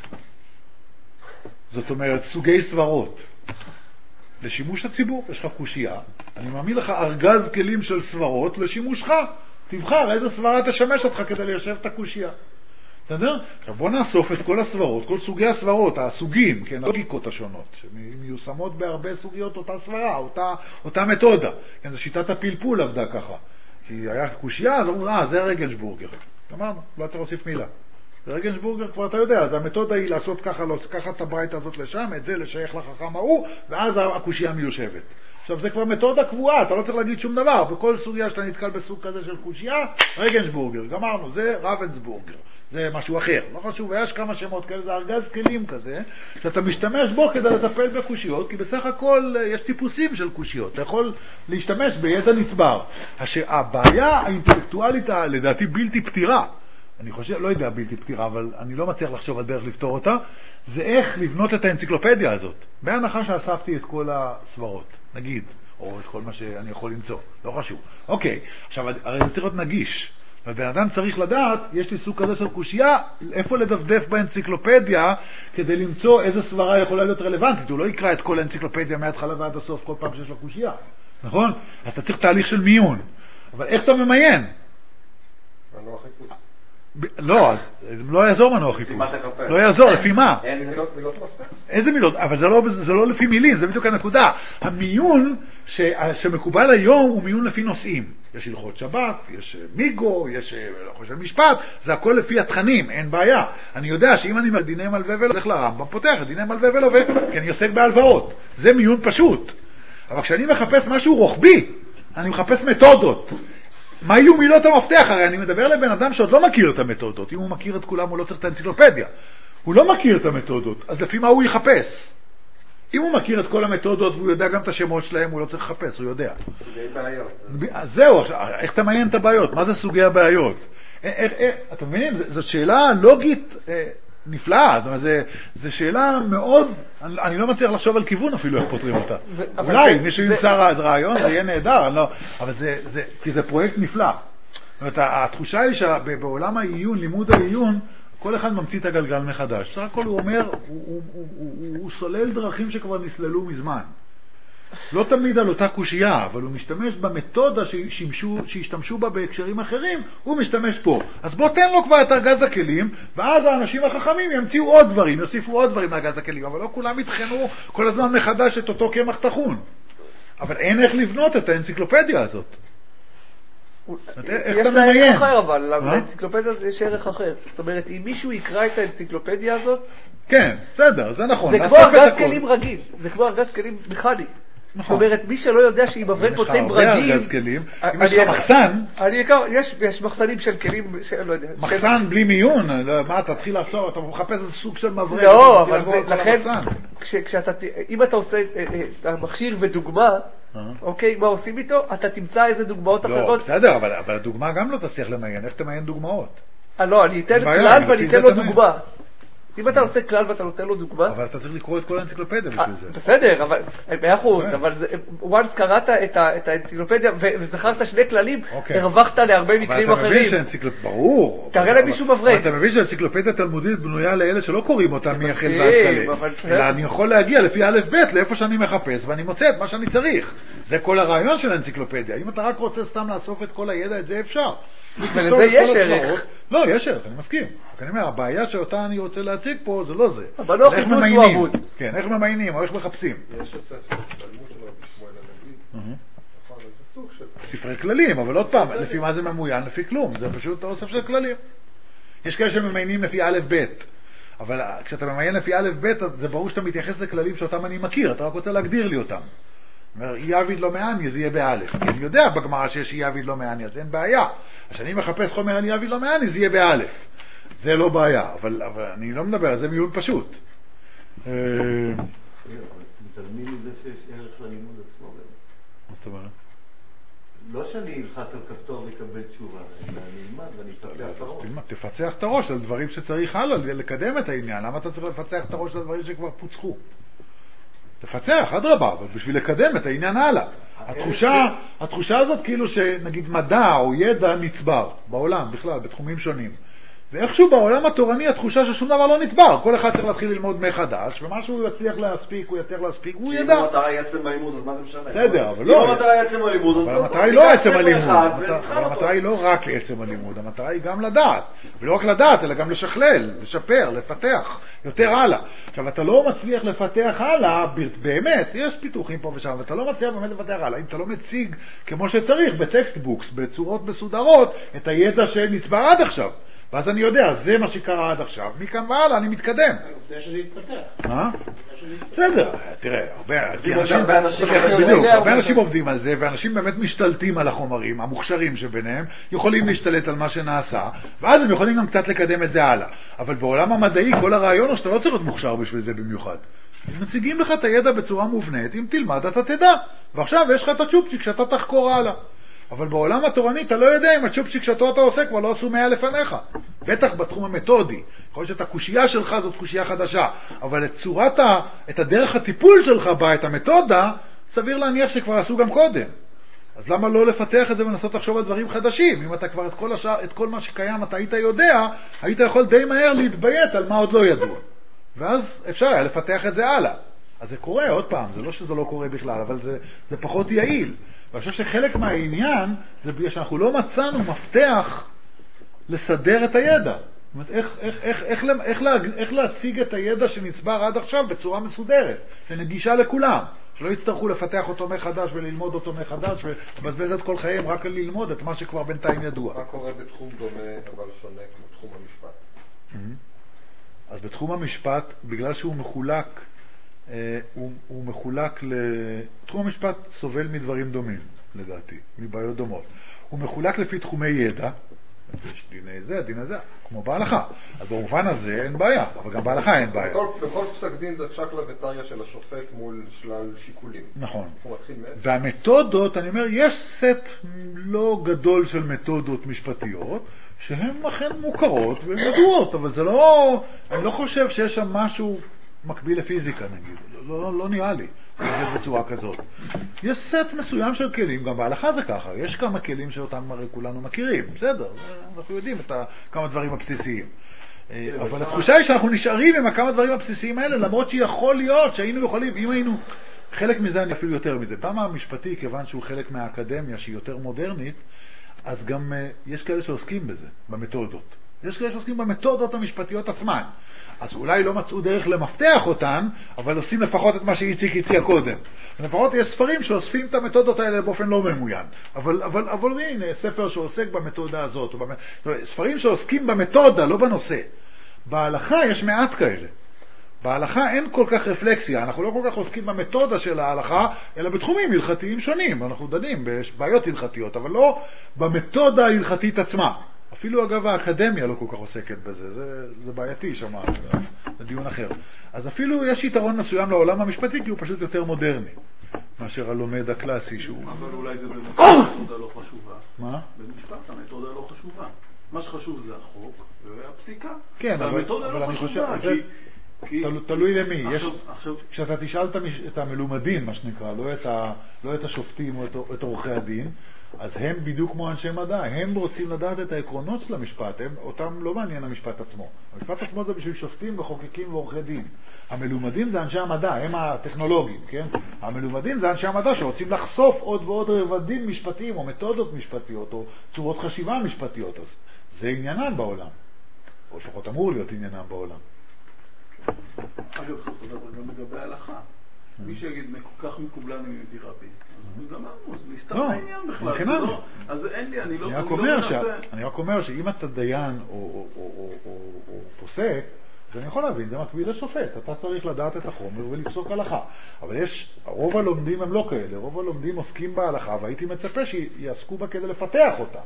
זאת אומרת, סוגי סברות. לשימוש הציבור, יש לך קושייה, אני מאמין לך ארגז כלים של סברות לשימושך. תבחר איזה סברה תשמש אותך כדי ליישב את הקושייה. בסדר? עכשיו בוא נאסוף את כל הסברות, כל סוגי הסברות, הסוגים, כן, הלוגיקות השונות, שמיושמות בהרבה סוגיות אותה סברה, אותה מתודה. כן, זו שיטת הפלפול עבדה ככה. כי היה קושייה, אז אמרו, זה רגנשבורגר. אמרנו, לא צריך להוסיף מילה. רגנשבורגר כבר אתה יודע, אז המתודה היא לעשות ככה, לקחת את הברייתא הזאת לשם, את זה לשייך לחכם ההוא, ואז הקושייה מיושבת. עכשיו זה כבר מתודה קבועה, אתה לא צריך להגיד שום דבר, בכל סוגיה שאתה נתקל בסוג כזה של קושייה, רגנשבורגר, גמרנו, זה רבנסבורגר, זה משהו אחר, לא חשוב, ויש כמה שמות כאלה, זה ארגז כלים כזה, שאתה משתמש בו כדי לטפל בקושיות, כי בסך הכל יש טיפוסים של קושיות, אתה יכול להשתמש בידע נצבר. הבעיה האינטלקטואלית לדעתי בלתי פתירה, אני חושב, לא יודע בלתי פתירה, אבל אני לא מצליח לחשוב על דרך לפתור אותה, זה איך לבנות את האנציקלופדיה הזאת, בהנחה שאספתי את כל הסברות, נגיד, או את כל מה שאני יכול למצוא, לא חשוב. אוקיי, עכשיו, הרי זה צריך להיות נגיש, ובן אדם צריך לדעת, יש לי סוג כזה של קושייה, איפה לדפדף באנציקלופדיה, כדי למצוא איזה סברה יכולה להיות רלוונטית, הוא לא יקרא את כל האנציקלופדיה מההתחלה ועד הסוף, כל פעם שיש לו קושייה, נכון? אז אתה צריך תהליך של מיון, אבל איך אתה ממיין? מנוע חיפוש. לא, לא יעזור מנוע חיפוש. לא יעזור, לפי מה? מילות מפתח. איזה מילות? אבל זה לא לפי מילים, זה בדיוק הנקודה. המיון שמקובל היום הוא מיון לפי נושאים. יש הלכות שבת, יש מיגו, יש חושב משפט, זה הכל לפי התכנים, אין בעיה. אני יודע שאם אני דיני מלווה ולווה, הולך לרמב"ם, פותח את דיני מלווה ולווה, כי אני עוסק בהלוואות. זה מיון פשוט. אבל כשאני מחפש משהו רוחבי, אני מחפש מתודות. מה יהיו מילות המפתח? הרי אני מדבר לבן אדם שעוד לא מכיר את המתודות. אם הוא מכיר את כולם, הוא לא צריך את האנציקלופדיה. הוא לא מכיר את המתודות, אז לפי מה הוא יחפש? אם הוא מכיר את כל המתודות והוא יודע גם את השמות שלהם, הוא לא צריך לחפש, הוא יודע. סוגי בעיות. זהו, איך אתה מעיין את הבעיות? מה זה סוגי הבעיות? אתה מבינים? זו שאלה לוגית נפלאה. זאת אומרת, זו שאלה מאוד... אני לא מצליח לחשוב על כיוון אפילו איך פותרים אותה. אולי מישהו ימצא רעיון, זה יהיה נהדר, אבל כי זה פרויקט נפלא. זאת אומרת, התחושה היא שבעולם העיון, לימוד העיון, כל אחד ממציא את הגלגל מחדש. בסך הכל הוא אומר, הוא סולל דרכים שכבר נסללו מזמן. לא תמיד על אותה קושייה, אבל הוא משתמש במתודה שהשתמשו בה בהקשרים אחרים, הוא משתמש פה. אז בוא תן לו כבר את ארגז הכלים, ואז האנשים החכמים ימציאו עוד דברים, יוסיפו עוד דברים לארגז הכלים, אבל לא כולם יתחנו כל הזמן מחדש את אותו קמח טחון. אבל אין איך לבנות את האנציקלופדיה הזאת. יש לה ערך אחר, אבל לאנציקלופדיה יש ערך אחר. זאת אומרת, אם מישהו יקרא את האנציקלופדיה הזאת, כן, בסדר, זה נכון. זה כמו ארגז כלים רגיל, זה כמו ארגז כלים מכני. זאת אומרת, מי שלא יודע שאם אברק פותחים ברגים... אם יש לך מחסן... יש מחסנים של כלים, לא יודע. מחסן בלי מיון, מה, תתחיל לעשות, אתה מחפש איזה סוג של מברק. לא, אבל לכן, אם אתה עושה את המכשיר ודוגמה, אוקיי, מה עושים איתו? אתה תמצא איזה דוגמאות אחרות. לא, בסדר, אבל הדוגמה גם לא תצליח למיין. איך תמיין דוגמאות? לא, אני אתן כלל ואני אתן לו דוגמה. אם אתה עושה כלל ואתה נותן לו דוגמה... אבל אתה צריך לקרוא את כל האנציקלופדיה בשביל זה. בסדר, אבל... 100%, אבל once קראת את האנציקלופדיה וזכרת שני כללים, הרווחת להרבה מקרים אחרים. אתה מבין שהאנציקלופדיה... ברור. תראה להם מישהו מברק. אתה מבין שהאנציקלופדיה תלמודית בנויה לאלה שלא קוראים אותה מייחל ועד כלה. אלא אני יכול להגיע לפי א' ב' לאיפה שאני מחפש, ואני מוצא את מה שאני צריך. זה כל הרעיון של האנציקלופדיה. אם אתה רק רוצה סתם לאסוף את כל הידע, את זה אפשר. ולזה יש ערך. לא, יש ערך, אני מסכים. אני אומר, הבעיה שאותה אני רוצה להציג פה, זה לא זה. אבל לא חיפוש הוא עבוד. כן, איך ממיינים, או איך מחפשים. יש הספר, תלמוד שלו בשמואל הנגיד. נכון, זה סוג של... ספרי כללים, אבל עוד פעם, לפי מה זה ממוין? לפי כלום. זה פשוט אוסף של כללים. יש כאלה שממיינים לפי א' ב', אבל כשאתה ממיין לפי א' ב', זה ברור שאתה מתייחס לכללים שאותם אני מכיר, אתה רק רוצה להגדיר לי אותם. אי עביד לא מעני, זה יהיה באלף. כי אני יודע בגמרא שיש אי עביד לא מעני, אז אין בעיה. כשאני מחפש חומר על אי עביד לא מעני, זה יהיה באלף. זה לא בעיה, אבל אני לא מדבר על זה מיון פשוט. מתעלמים מזה שיש ערך ללימוד עצמו. מה זאת אומרת? לא שאני אלחץ על כפתור לקבל תשובה, אני אלמד ואני אפצח את הראש. תפצח את הראש על דברים שצריך הלאה, לקדם את העניין. למה אתה צריך לפצח את הראש על דברים שכבר פוצחו? תפצח, אדרבה, אבל בשביל לקדם את העניין הלאה. התחושה הזאת כאילו שנגיד מדע או ידע נצבר בעולם בכלל, בתחומים שונים. ואיכשהו בעולם התורני התחושה ששום דבר לא נתבר, כל אחד צריך להתחיל ללמוד מחדש, ומה שהוא יצליח להספיק, הוא יצליח להספיק, הוא ידע. אם המטרה היא עצם הלימוד, אז מה זה משנה? בסדר, אבל לא. אם המטרה היא עצם הלימוד, אבל המטרה היא לא עצם הלימוד, המטרה היא לא רק עצם הלימוד, המטרה היא גם לדעת, ולא רק לדעת, אלא גם לשכלל, לשפר, לפתח, יותר הלאה. עכשיו, אתה לא מצליח לפתח הלאה, באמת, יש פיתוחים פה ושם, ואתה לא מצליח באמת לפתח הלאה, אם אתה לא מציג כמו שצריך, בטקסטבוקס, בצורות מסודרות, את הידע שנצבר עד עכשיו. ואז אני יודע, זה מה שקרה עד עכשיו, מכאן והלאה אני מתקדם. לפני שזה יתפתח. מה? בסדר, תראה, הרבה אנשים עובדים על זה, ואנשים באמת משתלטים על החומרים, המוכשרים שביניהם, יכולים להשתלט על מה שנעשה, ואז הם יכולים גם קצת לקדם את זה הלאה. אבל בעולם המדעי, כל הרעיון הוא שאתה לא צריך להיות מוכשר בשביל זה במיוחד. הם מציגים לך את הידע בצורה מובנית, אם תלמד אתה תדע. ועכשיו יש לך את הצ'ופצ'יק שאתה תחקור הלאה. אבל בעולם התורני אתה לא יודע אם הצ'ופצ'יק שאתה עושה כבר לא עשו 100 לפניך. בטח בתחום המתודי. יכול להיות שאת הקושייה שלך זאת קושייה חדשה. אבל את הדרך הטיפול שלך בה, את המתודה, סביר להניח שכבר עשו גם קודם. אז למה לא לפתח את זה ולנסות לחשוב על דברים חדשים? אם אתה כבר את כל מה שקיים אתה היית יודע, היית יכול די מהר להתביית על מה עוד לא ידוע. ואז אפשר היה לפתח את זה הלאה. אז זה קורה עוד פעם, זה לא שזה לא קורה בכלל, אבל זה פחות יעיל. ואני חושב שחלק מהעניין זה בגלל שאנחנו לא מצאנו מפתח לסדר את הידע. זאת אומרת, איך להציג את הידע שנצבר עד עכשיו בצורה מסודרת, שנגישה לכולם, שלא יצטרכו לפתח אותו מחדש וללמוד אותו מחדש ולבזבז את כל חייהם רק ללמוד את מה שכבר בינתיים ידוע. מה קורה בתחום דומה אבל שונה כמו תחום המשפט? אז בתחום המשפט, בגלל שהוא מחולק, הוא מחולק תחום המשפט סובל מדברים דומים, לדעתי, מבעיות דומות. הוא מחולק לפי תחומי ידע, יש דיני זה, דיני זה, כמו בהלכה. אז במובן הזה אין בעיה, אבל גם בהלכה אין בעיה. בכל פסק דין זה שקלא וטריא של השופט מול שלל שיקולים. נכון. והמתודות, אני אומר, יש סט לא גדול של מתודות משפטיות, שהן אכן מוכרות והן ידועות, אבל זה לא, אני לא חושב שיש שם משהו מקביל לפיזיקה נגיד, לא נראה לי, בצורה כזאת. יש סט מסוים של כלים, גם בהלכה זה ככה, יש כמה כלים שאותם הרי כולנו מכירים, בסדר, אנחנו יודעים את כמה דברים הבסיסיים. אבל התחושה היא שאנחנו נשארים עם הכמה דברים הבסיסיים האלה, למרות שיכול להיות שהיינו יכולים, אם היינו, חלק מזה אני אפילו יותר מזה. פעם המשפטי, כיוון שהוא חלק מהאקדמיה שהיא יותר מודרנית, אז גם יש כאלה שעוסקים בזה, במתודות. יש כאלה שעוסקים במתודות המשפטיות עצמן. אז אולי לא מצאו דרך למפתח אותן, אבל עושים לפחות את מה שאיציק הציע קודם. לפחות יש ספרים שאוספים את המתודות האלה באופן לא ממוין. אבל הנה, ספר שעוסק במתודה הזאת. ספרים שעוסקים במתודה, לא בנושא. בהלכה יש מעט כאלה. בהלכה אין כל כך רפלקסיה, אנחנו לא כל כך עוסקים במתודה של ההלכה, אלא בתחומים הלכתיים שונים. אנחנו דנים בבעיות הלכתיות, אבל לא במתודה ההלכתית עצמה. אפילו אגב האקדמיה לא כל כך עוסקת בזה, זה בעייתי שם, זה דיון אחר. אז אפילו יש יתרון מסוים לעולם המשפטי, כי הוא פשוט יותר מודרני, מאשר הלומד הקלאסי שהוא... אבל אולי זה במשפט המתודה לא חשובה. מה? במשפט המתודה לא חשובה. מה שחשוב זה החוק והפסיקה. כן, אבל אני חושב, תלוי למי. כשאתה תשאל את המלומדים, מה שנקרא, לא את השופטים או את עורכי הדין, אז הם בדיוק כמו אנשי מדע, הם רוצים לדעת את העקרונות של המשפט, אותם לא מעניין המשפט עצמו. המשפט עצמו זה בשביל שופטים וחוקקים ועורכי דין. המלומדים זה אנשי המדע, הם הטכנולוגים, כן? המלומדים זה אנשי המדע שרוצים לחשוף עוד ועוד רבדים משפטיים או מתודות משפטיות או צורות חשיבה משפטיות. אז זה עניינם בעולם, או לפחות אמור להיות עניינם בעולם. אגב, זאת אומרת גם לגבי ההלכה. מי שיגיד כל כך מקובלן עם ידירה בי, אז גמרנו, זה נסתר העניין בכלל. אז אין לי, אני לא מנסה. אני רק אומר שאם אתה דיין או פוסק, אז אני יכול להבין, זה מקביל לשופט. אתה צריך לדעת את החומר ולפסוק הלכה. אבל רוב הלומדים הם לא כאלה. רוב הלומדים עוסקים בהלכה, והייתי מצפה שיעסקו בה כדי לפתח אותה.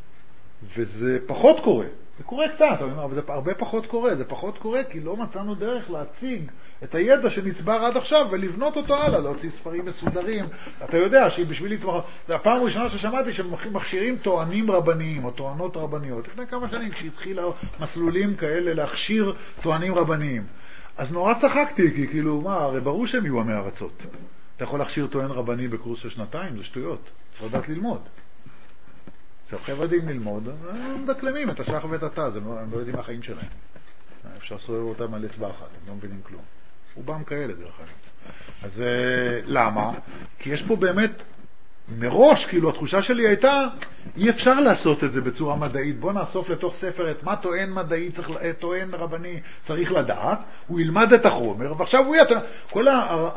וזה פחות קורה. זה קורה קצת, אבל זה הרבה פחות קורה. זה פחות קורה כי לא מצאנו דרך להציג את הידע שנצבר עד עכשיו ולבנות אותו הלאה, להוציא ספרים מסודרים. אתה יודע שבשביל להתמחות, זה הפעם הראשונה ששמעתי שמכשירים טוענים רבניים או טוענות רבניות. לפני כמה שנים כשהתחילה מסלולים כאלה להכשיר טוענים רבניים. אז נורא צחקתי, כי כאילו, מה, הרי ברור שהם יהיו המארצות. אתה יכול להכשיר טוען רבני בקורס של 2 שנתיים, זה שטויות. צריך לדעת ללמוד. זהו, חבר'ה יודעים ללמוד, הם מדקלמים את השח ואת התא, הם לא יודעים מה החיים שלהם. אפשר לסובב אותם על אצבע אחת, הם לא מבינים כלום. רובם כאלה דרך אגב. אז למה? כי יש פה באמת, מראש, כאילו התחושה שלי הייתה, אי אפשר לעשות את זה בצורה מדעית. בוא נאסוף לתוך ספר את מה טוען מדעי, טוען רבני צריך לדעת, הוא ילמד את החומר, ועכשיו הוא יהיה, כל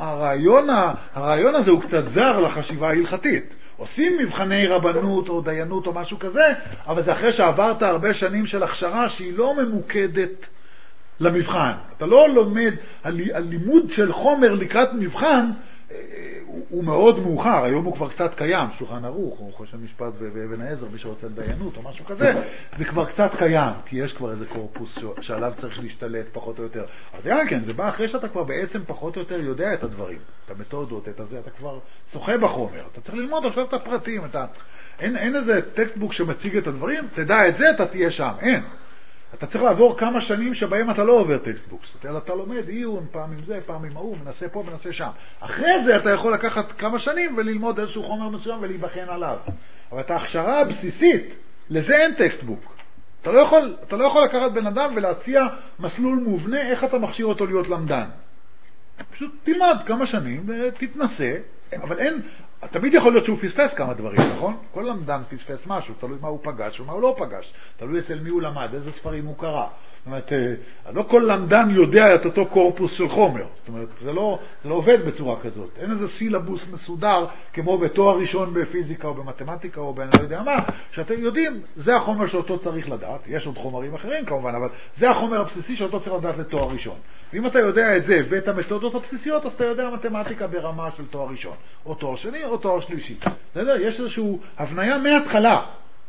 הרעיון הזה הוא קצת זר לחשיבה ההלכתית. עושים מבחני רבנות או דיינות או משהו כזה, אבל זה אחרי שעברת הרבה שנים של הכשרה שהיא לא ממוקדת למבחן. אתה לא לומד, הלימוד של חומר לקראת מבחן הוא מאוד מאוחר, היום הוא כבר קצת קיים, שולחן ערוך, או חושן משפט ואבן העזר, מי שרוצה דיינות או משהו כזה, זה כבר קצת קיים, כי יש כבר איזה קורפוס שעליו צריך להשתלט פחות או יותר. אז כן, זה בא אחרי שאתה כבר בעצם פחות או יותר יודע את הדברים, את המתודות, את הזה, אתה כבר שוחה בחומר, אתה צריך ללמוד עכשיו את הפרטים, אין איזה טקסטבוק שמציג את הדברים, תדע את זה, אתה תהיה שם, אין. אתה צריך לעבור כמה שנים שבהם אתה לא עובר טקסטבוקס. אתה לומד עיון, פעם עם זה, פעם עם ההוא, מנסה פה, מנסה שם. אחרי זה אתה יכול לקחת כמה שנים וללמוד איזשהו חומר מסוים ולהיבחן עליו. אבל את ההכשרה הבסיסית, לזה אין טקסטבוק. אתה לא יכול לקחת בן אדם ולהציע מסלול מובנה איך אתה מכשיר אותו להיות למדן. פשוט תלמד כמה שנים ותתנסה, אבל אין, תמיד יכול להיות שהוא פספס כמה דברים, נכון? כל למדן פספס משהו, תלוי מה הוא פגש ומה הוא לא פגש, תלוי אצל מי הוא למד, איזה ספרים הוא קרא. זאת אומרת, לא כל למדן יודע את אותו קורפוס של חומר, זאת אומרת, זה לא עובד בצורה כזאת. אין איזה סילבוס מסודר, כמו בתואר ראשון בפיזיקה או במתמטיקה או באני לא יודע מה, שאתם יודעים, זה החומר שאותו צריך לדעת, יש עוד חומרים אחרים כמובן, אבל זה החומר הבסיסי שאותו צריך לדעת לתואר ראשון. ואם אתה יודע את זה ואת המתודות הבסיסיות, אז אתה יודע מתמטיקה ברמה של תואר ראשון, או תואר שני או תואר שלישי. יש איזושהי הבניה מההתחלה,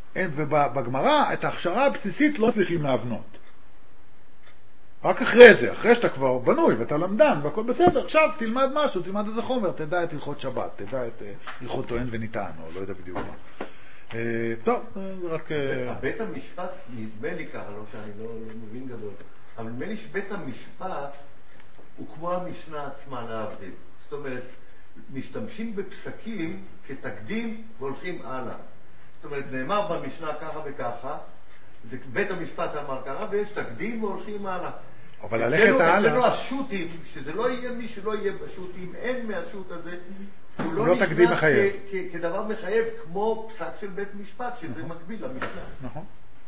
ובגמרא את ההכשרה הבסיסית לא צריכים להבנות. רק אחרי זה, אחרי שאתה כבר בנוי ואתה למדן והכל בסדר, עכשיו תלמד משהו, תלמד איזה חומר, תדע את הלכות שבת, תדע את הלכות טוען וניתן, או לא יודע בדיוק מה. טוב, זה רק... בית המשפט נדמה לי ככה, לא שאני לא מבין גדול, אבל נדמה לי שבית המשפט הוא כמו המשנה עצמה להבדיל. זאת אומרת, משתמשים בפסקים כתקדים והולכים הלאה. זאת אומרת, נאמר במשנה ככה וככה, זה בית המשפט אמר ככה, ויש תקדים והולכים הלאה. אבל ללכת הלאה... אצלנו השו"תים, שזה לא יהיה מי שלא יהיה בשו"תים, אין מהשו"ת הזה, הוא לא תקדים מחייב. כדבר מחייב כמו פסק של בית משפט, שזה מקביל למשנה. נכון.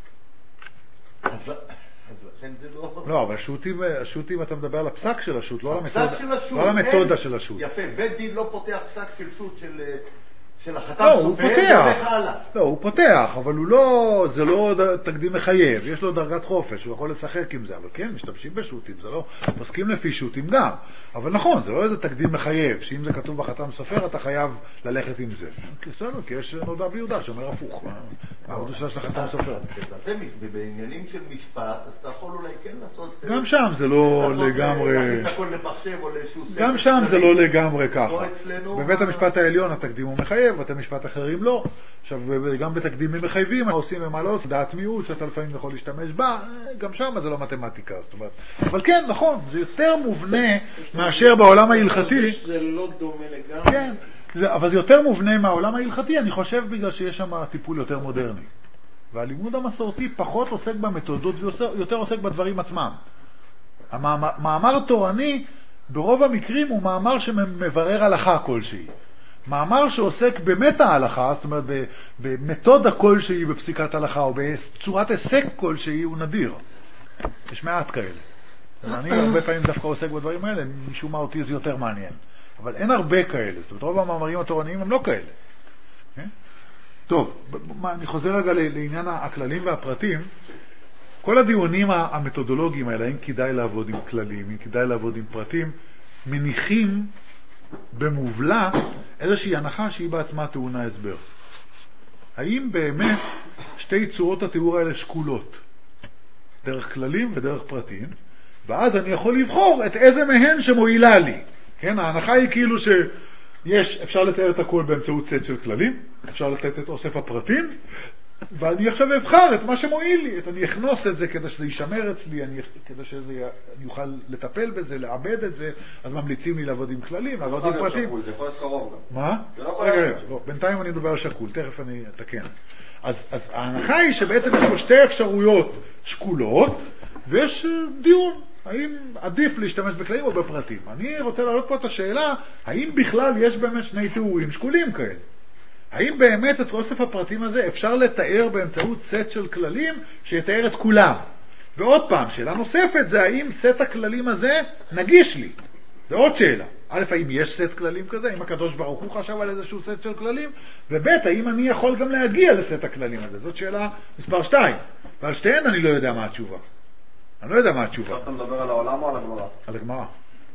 אז לכן זה לא... לא, אבל השו"תים אתה מדבר על הפסק של השו"ת, לא על המתודה של השו"ת. יפה, בית דין לא פותח פסק של שו"ת של החתם לא, סופר, והולך הלאה. לא, הוא פותח, אבל זה לא תקדים מחייב, יש לו דרגת חופש, הוא יכול לשחק עם זה, אבל כן, משתמשים בשו"תים, זה לא, פוסקים לפי שו"תים גם, אבל נכון, זה לא איזה תקדים מחייב, שאם זה כתוב בחתם סופר, אתה חייב ללכת עם זה. בסדר, כי יש נודע ביהודה שאומר הפוך, מה הקדושה של החתם סופר? בעניינים של משפט, אז אתה יכול אולי כן לעשות... גם שם זה לא לגמרי... להכניס הכל למחשב או לאיזשהו ספר. גם שם זה לא לגמרי ככה. אצלנו... בבית המשפט העליון התקדים הוא מחייב, בתי משפט אחרים לא. עכשיו, גם בתקדימים מחייבים, מה עושים ומה לא עושים, דעת מיעוט שאתה לפעמים יכול להשתמש בה, גם שם זה לא מתמטיקה, זאת אומרת. אבל כן, נכון, זה יותר מובנה מאשר בעולם ההלכתי. זה לא דומה לגמרי. כן, אבל זה יותר מובנה מהעולם ההלכתי, אני חושב בגלל שיש שם טיפול יותר מודרני. והלימוד המסורתי פחות עוסק במתודות ויותר עוסק בדברים עצמם. המאמר תורני ברוב המקרים הוא מאמר שמברר הלכה כלשהי. מאמר שעוסק באמת ההלכה, זאת אומרת במתודה כלשהי בפסיקת הלכה או בצורת עסק כלשהי הוא נדיר. יש מעט כאלה. אני הרבה פעמים דווקא עוסק בדברים האלה, משום מה אותי זה יותר מעניין. אבל אין הרבה כאלה, זאת אומרת רוב המאמרים התורניים הם לא כאלה. טוב, אני חוזר רגע לעניין הכללים והפרטים. כל הדיונים המתודולוגיים האלה, אם כדאי לעבוד עם כללים, אם כדאי לעבוד עם פרטים, מניחים במובלע איזושהי הנחה שהיא בעצמה טעונה הסבר. האם באמת שתי צורות התיאור האלה שקולות? דרך כללים ודרך פרטים, ואז אני יכול לבחור את איזה מהן שמועילה לי. כן, ההנחה היא כאילו אפשר לתאר את הכל באמצעות סט של כללים, אפשר לתת את אוסף הפרטים, ואני עכשיו אבחר את מה שמועיל לי, אני אכנוס את זה כדי שזה יישמר אצלי, כדי שאני אוכל לטפל בזה, לעבד את זה, אז ממליצים לי לעבוד עם כללים, לעבוד עם פרטים. זה יכול להיות קרוב גם. מה? זה לא יכול להיות. בינתיים אני מדבר על שקול, תכף אני אתקן. אז ההנחה היא שבעצם יש פה שתי אפשרויות שקולות, ויש דיון, האם עדיף להשתמש בכללים או בפרטים. אני רוצה להעלות פה את השאלה, האם בכלל יש באמת שני תיאורים שקולים כאלה? האם באמת את אוסף הפרטים הזה אפשר לתאר באמצעות סט של כללים שיתאר את כולם? ועוד פעם, שאלה נוספת זה האם סט הכללים הזה נגיש לי? זה עוד שאלה. א', האם יש סט כללים כזה? האם הקדוש ברוך הוא חשב על איזשהו סט של כללים? וב', האם אני יכול גם להגיע לסט הכללים הזה? זאת שאלה מספר 2. ועל שתיהן אני לא יודע מה התשובה. אני לא יודע מה התשובה. אתה מדבר על העולם או על הגמרא? על הגמרא.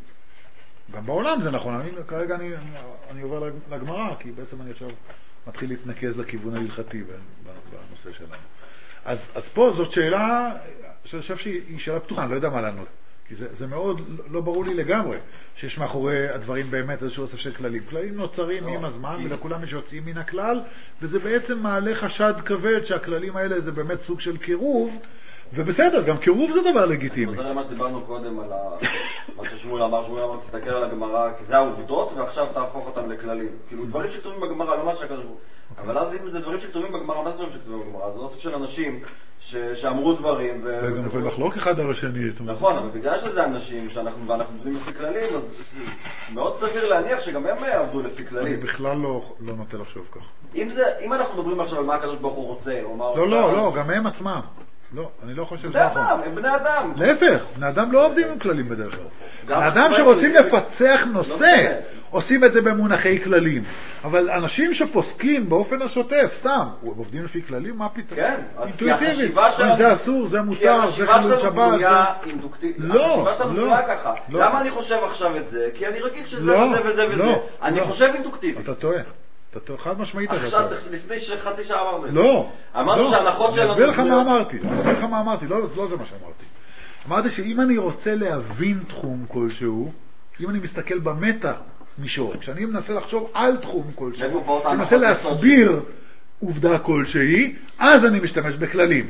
גם בעולם זה נכון. כרגע אני עובר לגמרא, כי בעצם אני עכשיו מתחיל להתנקז לכיוון ההלכתי בנושא שלנו. אז פה זאת שאלה שאני חושב שהיא שאלה פתוחה, אני לא יודע מה לענות. כי זה מאוד לא ברור לי לגמרי, שיש מאחורי הדברים באמת איזשהו אוסף של כללים. כללים נוצרים עם הזמן, ולכולם יש יוצאים מן הכלל, וזה בעצם מעלה חשד כבד שהכללים האלה זה באמת סוג של קירוב, ובסדר, גם קירוב זה דבר לגיטימי. חוזר למה שדיברנו קודם על מה ששמואל אמר, תסתכל על הגמרא, כי זה העובדות, ועכשיו תהפוך אותם לכללים. כאילו, דברים שכתובים בגמרא, לא מה שהקדוש. אבל אז אם זה דברים שכתובים בגמרא, מה זה דברים שכתובים בגמרא? זה נושא של אנשים שאמרו דברים וגם יכול לחלוק אחד על השני. נכון, אבל בגלל שזה אנשים ואנחנו עובדים לפי כללים, אז מאוד סביר להניח שגם הם עבדו לפי כללים. אני בכלל לא נוטה לחשוב כך. אם אנחנו מדברים עכשיו על מה הקדוש ברוך הוא רוצה, לא, גם הם עצמם. לא, אני לא חושב שזה נכון. הם בני אדם. להפך, בני אדם לא עובדים עם כללים בדרך כלל. בני אדם שרוצים לפצח נושא, עושים את זה במונחי כללים. אבל אנשים שפוסקים באופן השוטף, סתם, עובדים לפי כללים, מה פתאום? כן, אינטואיטיבית. זה אסור, זה מותר, זה חילול שבת. החשיבה שלנו בנויה ככה. למה אני חושב עכשיו את זה? כי אני רגיל שזה וזה וזה וזה. אני חושב אינדוקטיבית. אתה טועה. אתה חד משמעית אתה עכשיו, לפני חצי שעה אמרנו. לא. אמרנו שההנחות שלנו... אני אסביר לך מה אמרתי. לא זה מה שאמרתי. אמרתי שאם אני רוצה להבין תחום כלשהו, אם אני מסתכל במטה מישור, כשאני מנסה לחשוב על תחום כלשהו, אני מנסה להסביר עובדה כלשהי, אז אני משתמש בכללים.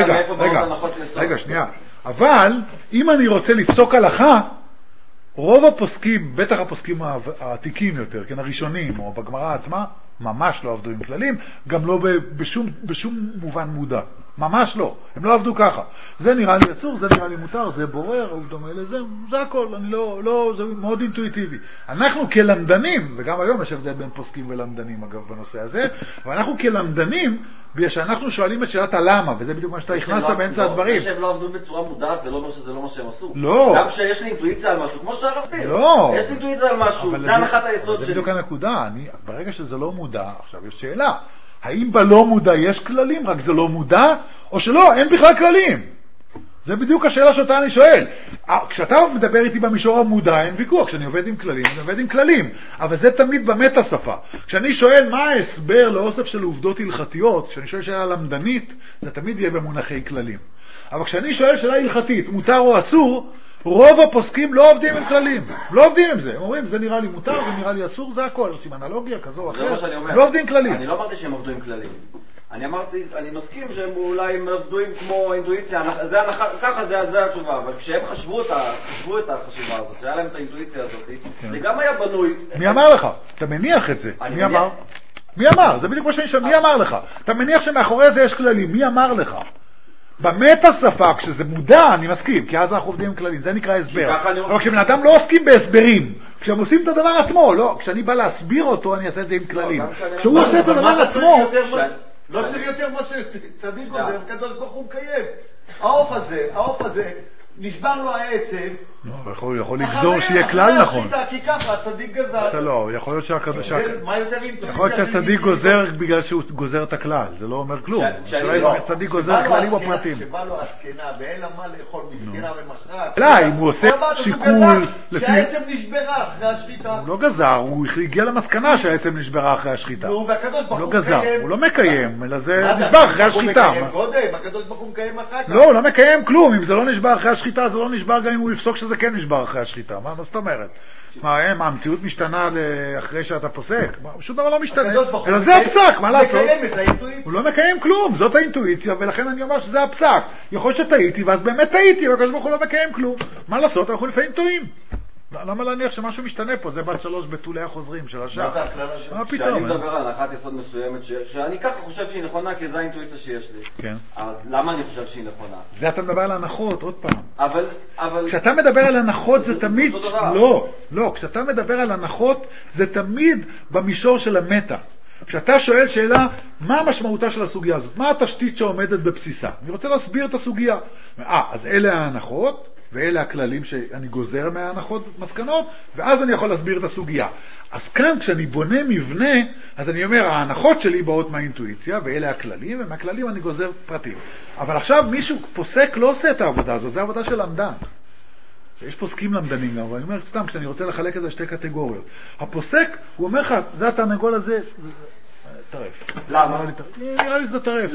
רגע, שנייה. אבל אם אני רוצה לפסוק הלכה, רוב הפוסקים, בטח הפוסקים העתיקים יותר, כן, הראשונים, או בגמרא עצמה, ממש לא עבדו עם כללים, גם לא בשום מובן מודע. ממש לא. הם לא עבדו ככה. זה נראה לי אסור, זה נראה לי מותר, זה בורר, הוא דומה לזה, זה הכל. זה מאוד אינטואיטיבי. אנחנו כלמדנים, וגם היום יש הבדל בין פוסקים ולמדנים, אגב, בנושא הזה, ואנחנו כלמדנים, בגלל שאנחנו שואלים את שאלת הלמה, וזה בדיוק מה שאתה הכנסת באמצע הדברים. זה שהם לא עבדו בצורה מודעת, זה לא אומר שזה לא מה שהם עשו. לא. גם שיש לי אינטואיציה על משהו, כמו שהרפתיר. לא. יש לי אינטואיציה על משהו, זה הנחת היסוד שלי. זה בדיוק הנקודה. ברגע שזה לא מודע, עכשיו יש שאלה. האם בלא מודע יש כללים, רק זה לא מודע, או שלא, אין בכלל כללים? זה בדיוק השאלה שאותה אני שואל. כשאתה מדבר איתי במישור המודע, אין ויכוח. כשאני עובד עם כללים, אני עובד עם כללים. אבל זה תמיד במטה שפה. כשאני שואל מה ההסבר לאוסף של עובדות הלכתיות, כשאני שואל שאלה למדנית, זה תמיד יהיה במונחי כללים. אבל כשאני שואל שאלה הלכתית, מותר או אסור, רוב הפוסקים לא עובדים עם כללים. לא עובדים עם זה. הם אומרים, זה נראה לי מותר, זה נראה לי אסור, זה הכל. עושים אנלוגיה כזו או אחרת. לא עובדים עם כללים. אני לא אמרתי שהם עובדו עם כללים. אני מסכים שהם אולי עבדו עם כמו אינטואיציה, ככה זה התשובה, אבל כשהם חשבו את החשיבה הזאת, שהיה להם את האינטואיציה הזאת, זה גם היה בנוי. מי אמר לך? אתה מניח את זה. מי אמר? זה בדיוק מה שאני שואל, מי אמר לך? אתה מניח שמאחורי זה יש כללים, מי אמר לך? במטה שפה, כשזה מודע, אני מסכים, כי אז אנחנו עובדים עם כללים, זה נקרא הסבר. אבל כשבן אדם לא עוסקים בהסברים, כשהם עושים את הדבר עצמו, לא, כשאני בא להסביר אותו, אני אעשה את זה עם כללים. כשהוא עושה את הדבר עצמו, לא צריך יותר מה שצדיק גוזר, הקדוש ברוך הוא מקיים. העוף הזה, נשבר לו העצב. לא, יכול לגזור שיהיה כלל נכון. כי ככה, הצדיק גזר. לא, יכול להיות שהצדיק גוזר בגלל שהוא גוזר את הכלל, זה לא אומר כלום. הצדיק גוזר כללים או פרטים. שבא לו הסקנה ואין לה מה לאכול מסקנה ומחרת. לא, אם הוא עושה שיקול שהעצם נשברה אחרי השחיטה. הוא לא גזר, הוא הגיע למסקנה שהעצם נשברה אחרי השחיטה. הוא לא גזר, הוא לא מקיים, אלא זה נשבר אחרי השחיטה. הוא מקיים קודם, הקדוש ברוך הוא מקיים אחר כך. לא, הוא לא מקיים כלום, אם זה לא נשבר אחרי השחיטה, זה לא נשבר גם אם הוא יפסוק שזה כן נשבר אחרי השחיטה. מה זאת אומרת? המציאות משתנה אחרי שאתה פוסק? שום דבר לא משתנה. אלא זה הפסק, מה לעשות? הוא לא מקיים כלום, זאת האינטואיציה, ולכן אני אומר שזה הפסק. יכול שטעיתי, ואז באמת טעיתי, והקדוש ברוך הוא לא מקיים כלום. מה לעשות? אנחנו לפעמים טועים. למה להניח שמשהו משתנה פה? זה בת 3 בתולי החוזרים של השעה. מה זה הכלל הזה? מה כשאני פתאום? מדבר על הנחת יסוד מסוימת, שאני ככה חושב שהיא נכונה, כי זו האינטואיציה שיש לי. כן. אז למה אני חושב שהיא נכונה? זה אתה מדבר על הנחות, עוד פעם. אבל... כשאתה מדבר על הנחות זה תמיד... אותו דבר. לא, כשאתה מדבר על הנחות זה תמיד במישור של המטה. כשאתה שואל שאלה, מה המשמעותה של הסוגיה הזאת? מה התשתית שעומדת בבסיסה? אני רוצה להסביר את הסוגיה. אז אלה ההנחות, ואלה הכללים שאני גוזר מההנחות מסקנות, ואז אני יכול להסביר את הסוגיה. אז כאן כשאני בונה מבנה, אז אני אומר, ההנחות שלי באות מהאינטואיציה, ואלה הכללים, ומהכללים אני גוזר פרטים. אבל עכשיו מישהו פוסק לא עושה את העבודה הזאת, זה העבודה של למדן. יש פוסקים למדנים, אבל אני אומר סתם, כשאני רוצה לחלק את זה לשתי קטגוריות. הפוסק, הוא אומר לך, זה התרנגול הזה, טרף. למה? נראה לי שזה טרף.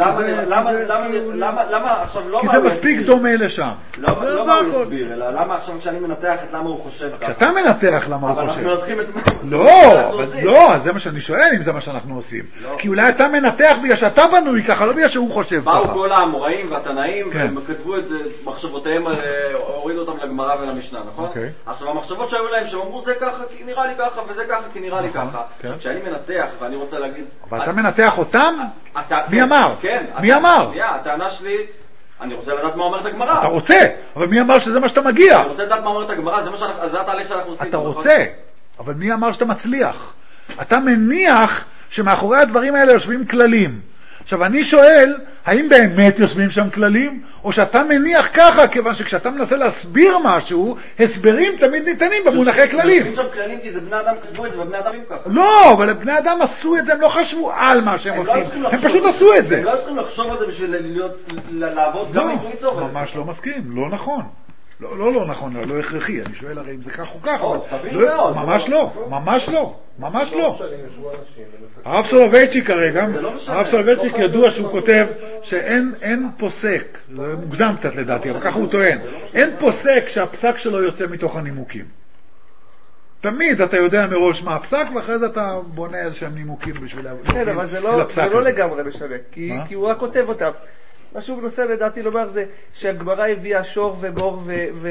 למה עכשיו לא... כי זה מספיק דומה לשם. לא מה הוא יסביר, אלא למה עכשיו כשאני מנתח את למה הוא חושב ככה. כשאתה מנתח למה הוא חושב. אבל אנחנו מנתחים את... לא, זה מה שאני שואל אם זה מה שאנחנו עושים. כי אולי אתה מנתח בגלל שאתה בנוי ככה, לא בגלל שהוא חושב ככה. באו כל האמוראים והתנאים, והם כתבו את מחשבותיהם, הורידו אותם לגמרא ולמשנה, נכון? עכשיו המחשבות שהיו להם, שהם אמרו זה ככה כי נראה לי ככה, וזה ככה כי נראה לי ככה. כשאני מנתח ואני רוצה להגיד... אבל אתה מנתח אותם? מי אמר? כן. מי אמר? שנייה, הטענה שלי, אני רוצה לדעת מה אומרת הגמרא. אתה רוצה, אבל מי אמר שזה מה שאתה מגיע? אני רוצה לדעת מה אומרת הגמרא, זה התהליך שאנחנו עושים. אתה רוצה, אבל מי אמר שאתה מצליח? אתה מניח שמאחורי הדברים האלה יושבים כללים. עכשיו אני שואל, האם באמת יושבים שם כללים? או שאתה מניח ככה, כיוון שכשאתה מנסה להסביר משהו, הסברים תמיד ניתנים במונחי כללים. יושבים שם כללים כי זה בני אדם כתבו את זה, ובני אדם ככה. לא, אבל בני אדם עשו את זה, הם לא חשבו על מה שהם עושים. הם פשוט עשו את זה. הם לא צריכים לחשוב על זה בשביל לעבוד גם אינטואיציה. ממש לא מסכים, לא נכון. לא נכון, לא הכרחי, אני שואל הרי אם זה כך או כך, ממש לא, ממש לא, ממש לא. הרב סולובייצ'יק כרגע, הרב סולובייצ'יק ידוע שהוא כותב שאין פוסק, זה מוגזם קצת לדעתי, אבל ככה הוא טוען, אין פוסק שהפסק שלו יוצא מתוך הנימוקים. תמיד אתה יודע מראש מה הפסק, ואחרי זה אתה בונה איזשהם נימוקים בשביל הפסק. כן, אבל זה לא לגמרי משנה, כי הוא רק כותב אותם. מה שהוא מנסה לדעתי לומר זה שהגמרא הביאה שור ובור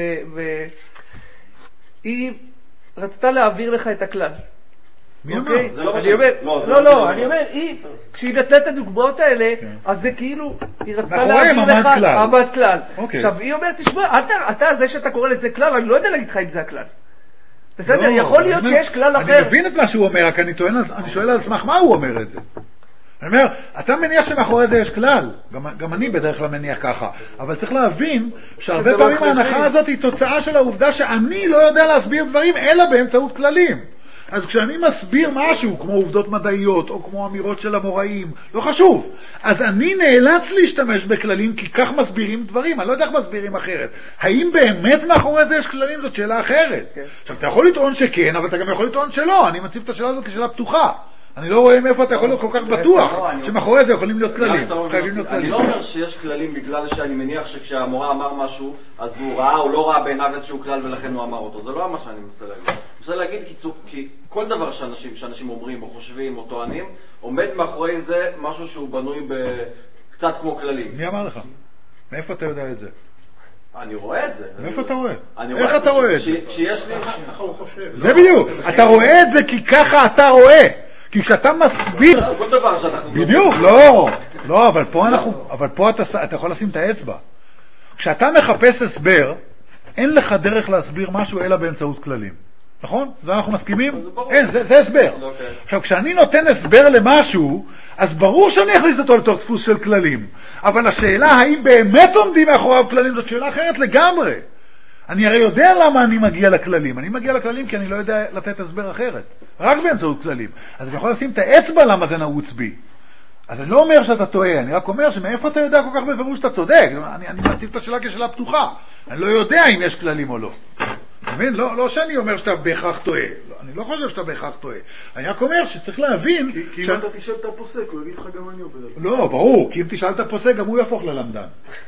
והיא רצתה להעביר לך את הכלל. מי אמר? אני אומר, כשהיא נתנה את הדוגמאות האלה, אז זה כאילו, היא רצתה להעביר לך עמד כלל. עכשיו היא אומרת, תשמע, אתה זה שאתה קורא לזה כלל, אני לא יודע להגיד לך אם זה הכלל. בסדר, יכול להיות שיש כלל אחר. אני מבין את מה שהוא אומר, רק אני שואל על סמך מה הוא אומר את זה. אני אומר, אתה מניח שמאחורי זה יש כלל, גם אני בדרך כלל מניח ככה, אבל צריך להבין שהרבה פעמים ההנחה הזאת היא תוצאה של העובדה שאני לא יודע להסביר דברים אלא באמצעות כללים. אז כשאני מסביר משהו, כמו עובדות מדעיות, או כמו אמירות של המוראים, לא חשוב. אז אני נאלץ להשתמש בכללים, כי כך מסבירים דברים, אני לא יודע איך מסבירים אחרת. האם באמת מאחורי זה יש כללים? זאת שאלה אחרת. עכשיו, אתה יכול לטעון שכן, אבל אתה גם יכול לטעון שלא. אני מציב את השאלה הזאת כשאלה פתוחה. אני לא רואה מאיפה אתה יכול להיות כל כך בטוח שמאחורי זה יכולים להיות כללים. אני לא אומר שיש כללים בגלל שאני מניח שכשהמורה אמר משהו אז הוא ראה או לא ראה בעיניו איזשהו כלל ולכן הוא אמר אותו. זה לא מה שאני מנסה להגיד. אני מנסה להגיד כי כל דבר שאנשים אומרים או חושבים או טוענים עומד מאחורי זה משהו שהוא בנוי קצת כמו כללים. מי אמר לך? מאיפה אתה יודע את זה? אני רואה את זה. מאיפה אתה רואה? איך אתה רואה את זה? כשיש לי... זה בדיוק. אתה רואה את זה כי ככה אתה רואה. כי כשאתה מסביר... כל דבר שאנחנו... בדיוק, לא, אבל פה אתה יכול לשים את האצבע. כשאתה מחפש הסבר, אין לך דרך להסביר משהו אלא באמצעות כללים. נכון? זה אנחנו מסכימים? אין, זה הסבר. עכשיו, כשאני נותן הסבר למשהו, אז ברור שאני אכניס אותו לתוך דפוס של כללים. אבל השאלה האם באמת עומדים מאחוריו כללים, זאת שאלה אחרת לגמרי. אני הרי יודע למה אני מגיע לכללים. אני מגיע לכללים כי אני לא יודע לתת הסבר אחרת. רק באמצעות כללים. אז אני יכול לשים את האצבע למה זה נעוץ בי. אז אני לא אומר שאתה טועה, אני רק אומר שמאיפה אתה יודע כל כך בפירוש שאתה צודק. אני מציב את השאלה כשאלה פתוחה. אני לא יודע אם יש כללים או לא. מבין? לא שאני אומר שאתה בהכרח טועה. אני לא חושב שאתה בהכרח טועה. אני רק אומר שצריך להבין... כי אם אתה תשאל את הפוסק, הוא יגיד לך גם אני עובד. לא, ברור. כי אם תשאל את הפוסק, גם הוא יהפוך ללמדן.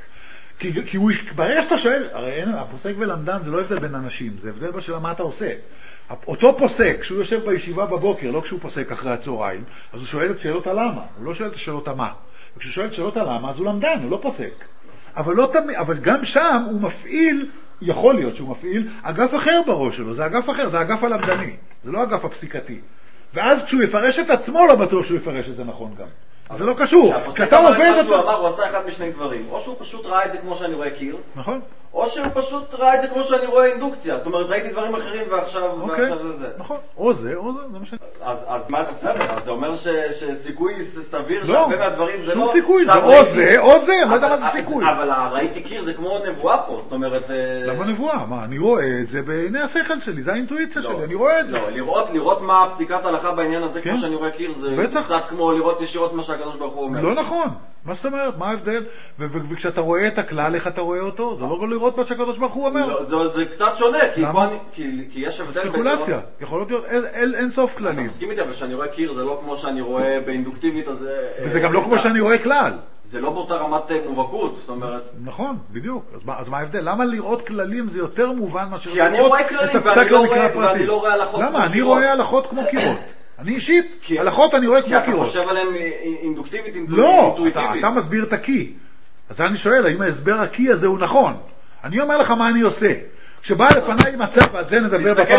כי ברגע שאתה שואל, הרי הפוסק ולמדן זה לא הבדל בין אנשים, זה הבדל בשאלה מה אתה עושה. אותו פוסק, כשהוא יושב בישיבה בבוקר, לא כשהוא פוסק אחרי הצהריים, אז הוא שואל את שאלות הלמה, הוא לא שואל את השאלות המה. וכשהוא שואל את שאלות הלמה, אז הוא למדן, הוא לא פוסק. אבל גם שם הוא מפעיל יכול להיות שהוא מפעיל אגף אחר בראש שלו, זה אגף אחר, זה אגף הלמדני, זה לא אגף הפסיקתי. ואז כשהוא יפרש את עצמו, לא בטוח שהוא יפרש את זה נכון גם. זה לא קשור. כשאתה עובד... הוא אמר, הוא עשה אחד משני דברים. או שהוא פשוט ראה את זה כמו שאני רואה קיר. נכון. או שהוא פשוט ראה את זה כמו שאני רואה אינדוקציה. זאת אומרת, ראיתי דברים אחרים ועכשיו זה. נכון. או זה, זה מה ש... אז מה, בסדר, אז זה אומר שסיכוי סביר שהרבה מהדברים זה לא... שום סיכוי, זה או זה, אני לא יודע מה זה סיכוי. אבל ראיתי קיר זה כמו נבואה פה, זאת אומרת... למה נבואה? מה, אני רואה את זה בעיני השכל שלי, זה האינטואיציה שלי, אני רואה את זה. לא, לראות מה פסיקת ההלכה בעניין הזה כמו שאני רואה קיר, זה קצת כמו לראות ישירות מה שהקדוש ברוך הוא אומר. לא נכון. מה זאת אומרת? מה ההבדל? וכשאתה רואה את הכלל, איך אתה רואה אותו? זה לא לראות מה שהקדוש ברוך הוא אומר. זה קצת שונה, כי יש הבדל... ספקולציה, יכול להיות אין סוף כללים. אתה מסכים איתי, אבל כשאני רואה קיר זה לא כמו שאני רואה באינדוקטיבית, אז... וזה גם לא כמו שאני רואה כלל. זה לא באותה רמת מובהקות, זאת אומרת... נכון, בדיוק. אז מה ההבדל? למה לראות כללים זה יותר מובן מאשר כי אני רואה כללים ואני לא רואה הלכות כמו קירות. למה? אני רואה הלכות כמו קירות. אני אישית, הלכות אני רואה כמו קירות. כי אתה חושב עליהם אינדוקטיבית, לא, אתה מסביר את הקי. אז אני שואל, האם ההסבר הקי הזה הוא נכון? אני אומר לך מה אני עושה. כשבא לפניי מצב, ועל זה נדבר בפעם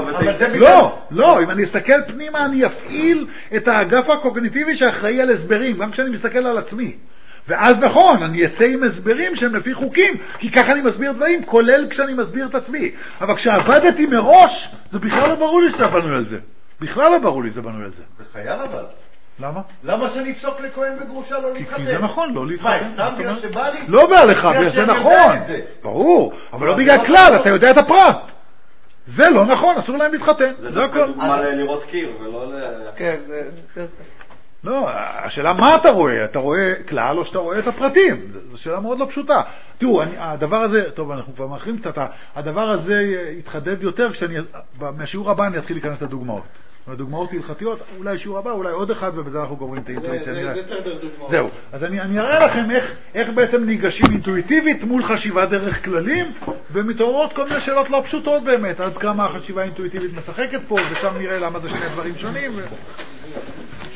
הבאה. לא, אם אני אסתכל פנימה, אני אפעיל את האגף הקוגניטיבי שאחראי על הסברים, גם כשאני מסתכל על עצמי. ואז נכון, אני אצא עם הסברים שהם לפי חוקים, כי ככה אני מסביר דברים, כולל כשאני מסביר את עצמי. אבל כשעבדתי מראש, זה בכלל לא ברור לי שזה בנוי על זה. בכלל לא ברור לי שזה בנוי על זה. זה חייב אבל. למה? למה שנפסוק לכהן בגרושה לא להתחתן? כי זה נכון, לא להתחתן. מה, סתם בגלל שבא לי? לא בא לך, זה נכון. ברור, אבל לא בגלל כלל, אתה יודע את הפרט. זה לא נכון, אסור להם להתחתן. זה דווקא דוגמה לראות קיר, ולא כן, זה... לא, השאלה מה אתה רואה? אתה רואה כלל או שאתה רואה את הפרטים? זו שאלה מאוד לא פשוטה. תראו, הדבר הזה, טוב, אנחנו כבר מאחרים קצת, הדבר הזה יתחדד יותר מהשיעור הבא אני אתחיל להיכנס לדוגמאות. דוגמאות הלכתיות, אולי שיעור הבא, אולי עוד אחד, ובזה אנחנו גומרים את האינטואיציה. זה צריך דוגמאות. זהו, אז אני אראה לכם איך בעצם ניגשים אינטואיטיבית מול חשיבה דרך כללים, ומתעוררות כל מיני שאלות לא פשוטות באמת, עד כמה החשיבה האינטואיטיבית משחקת פה, ושם נראה למה זה שני דברים שונים.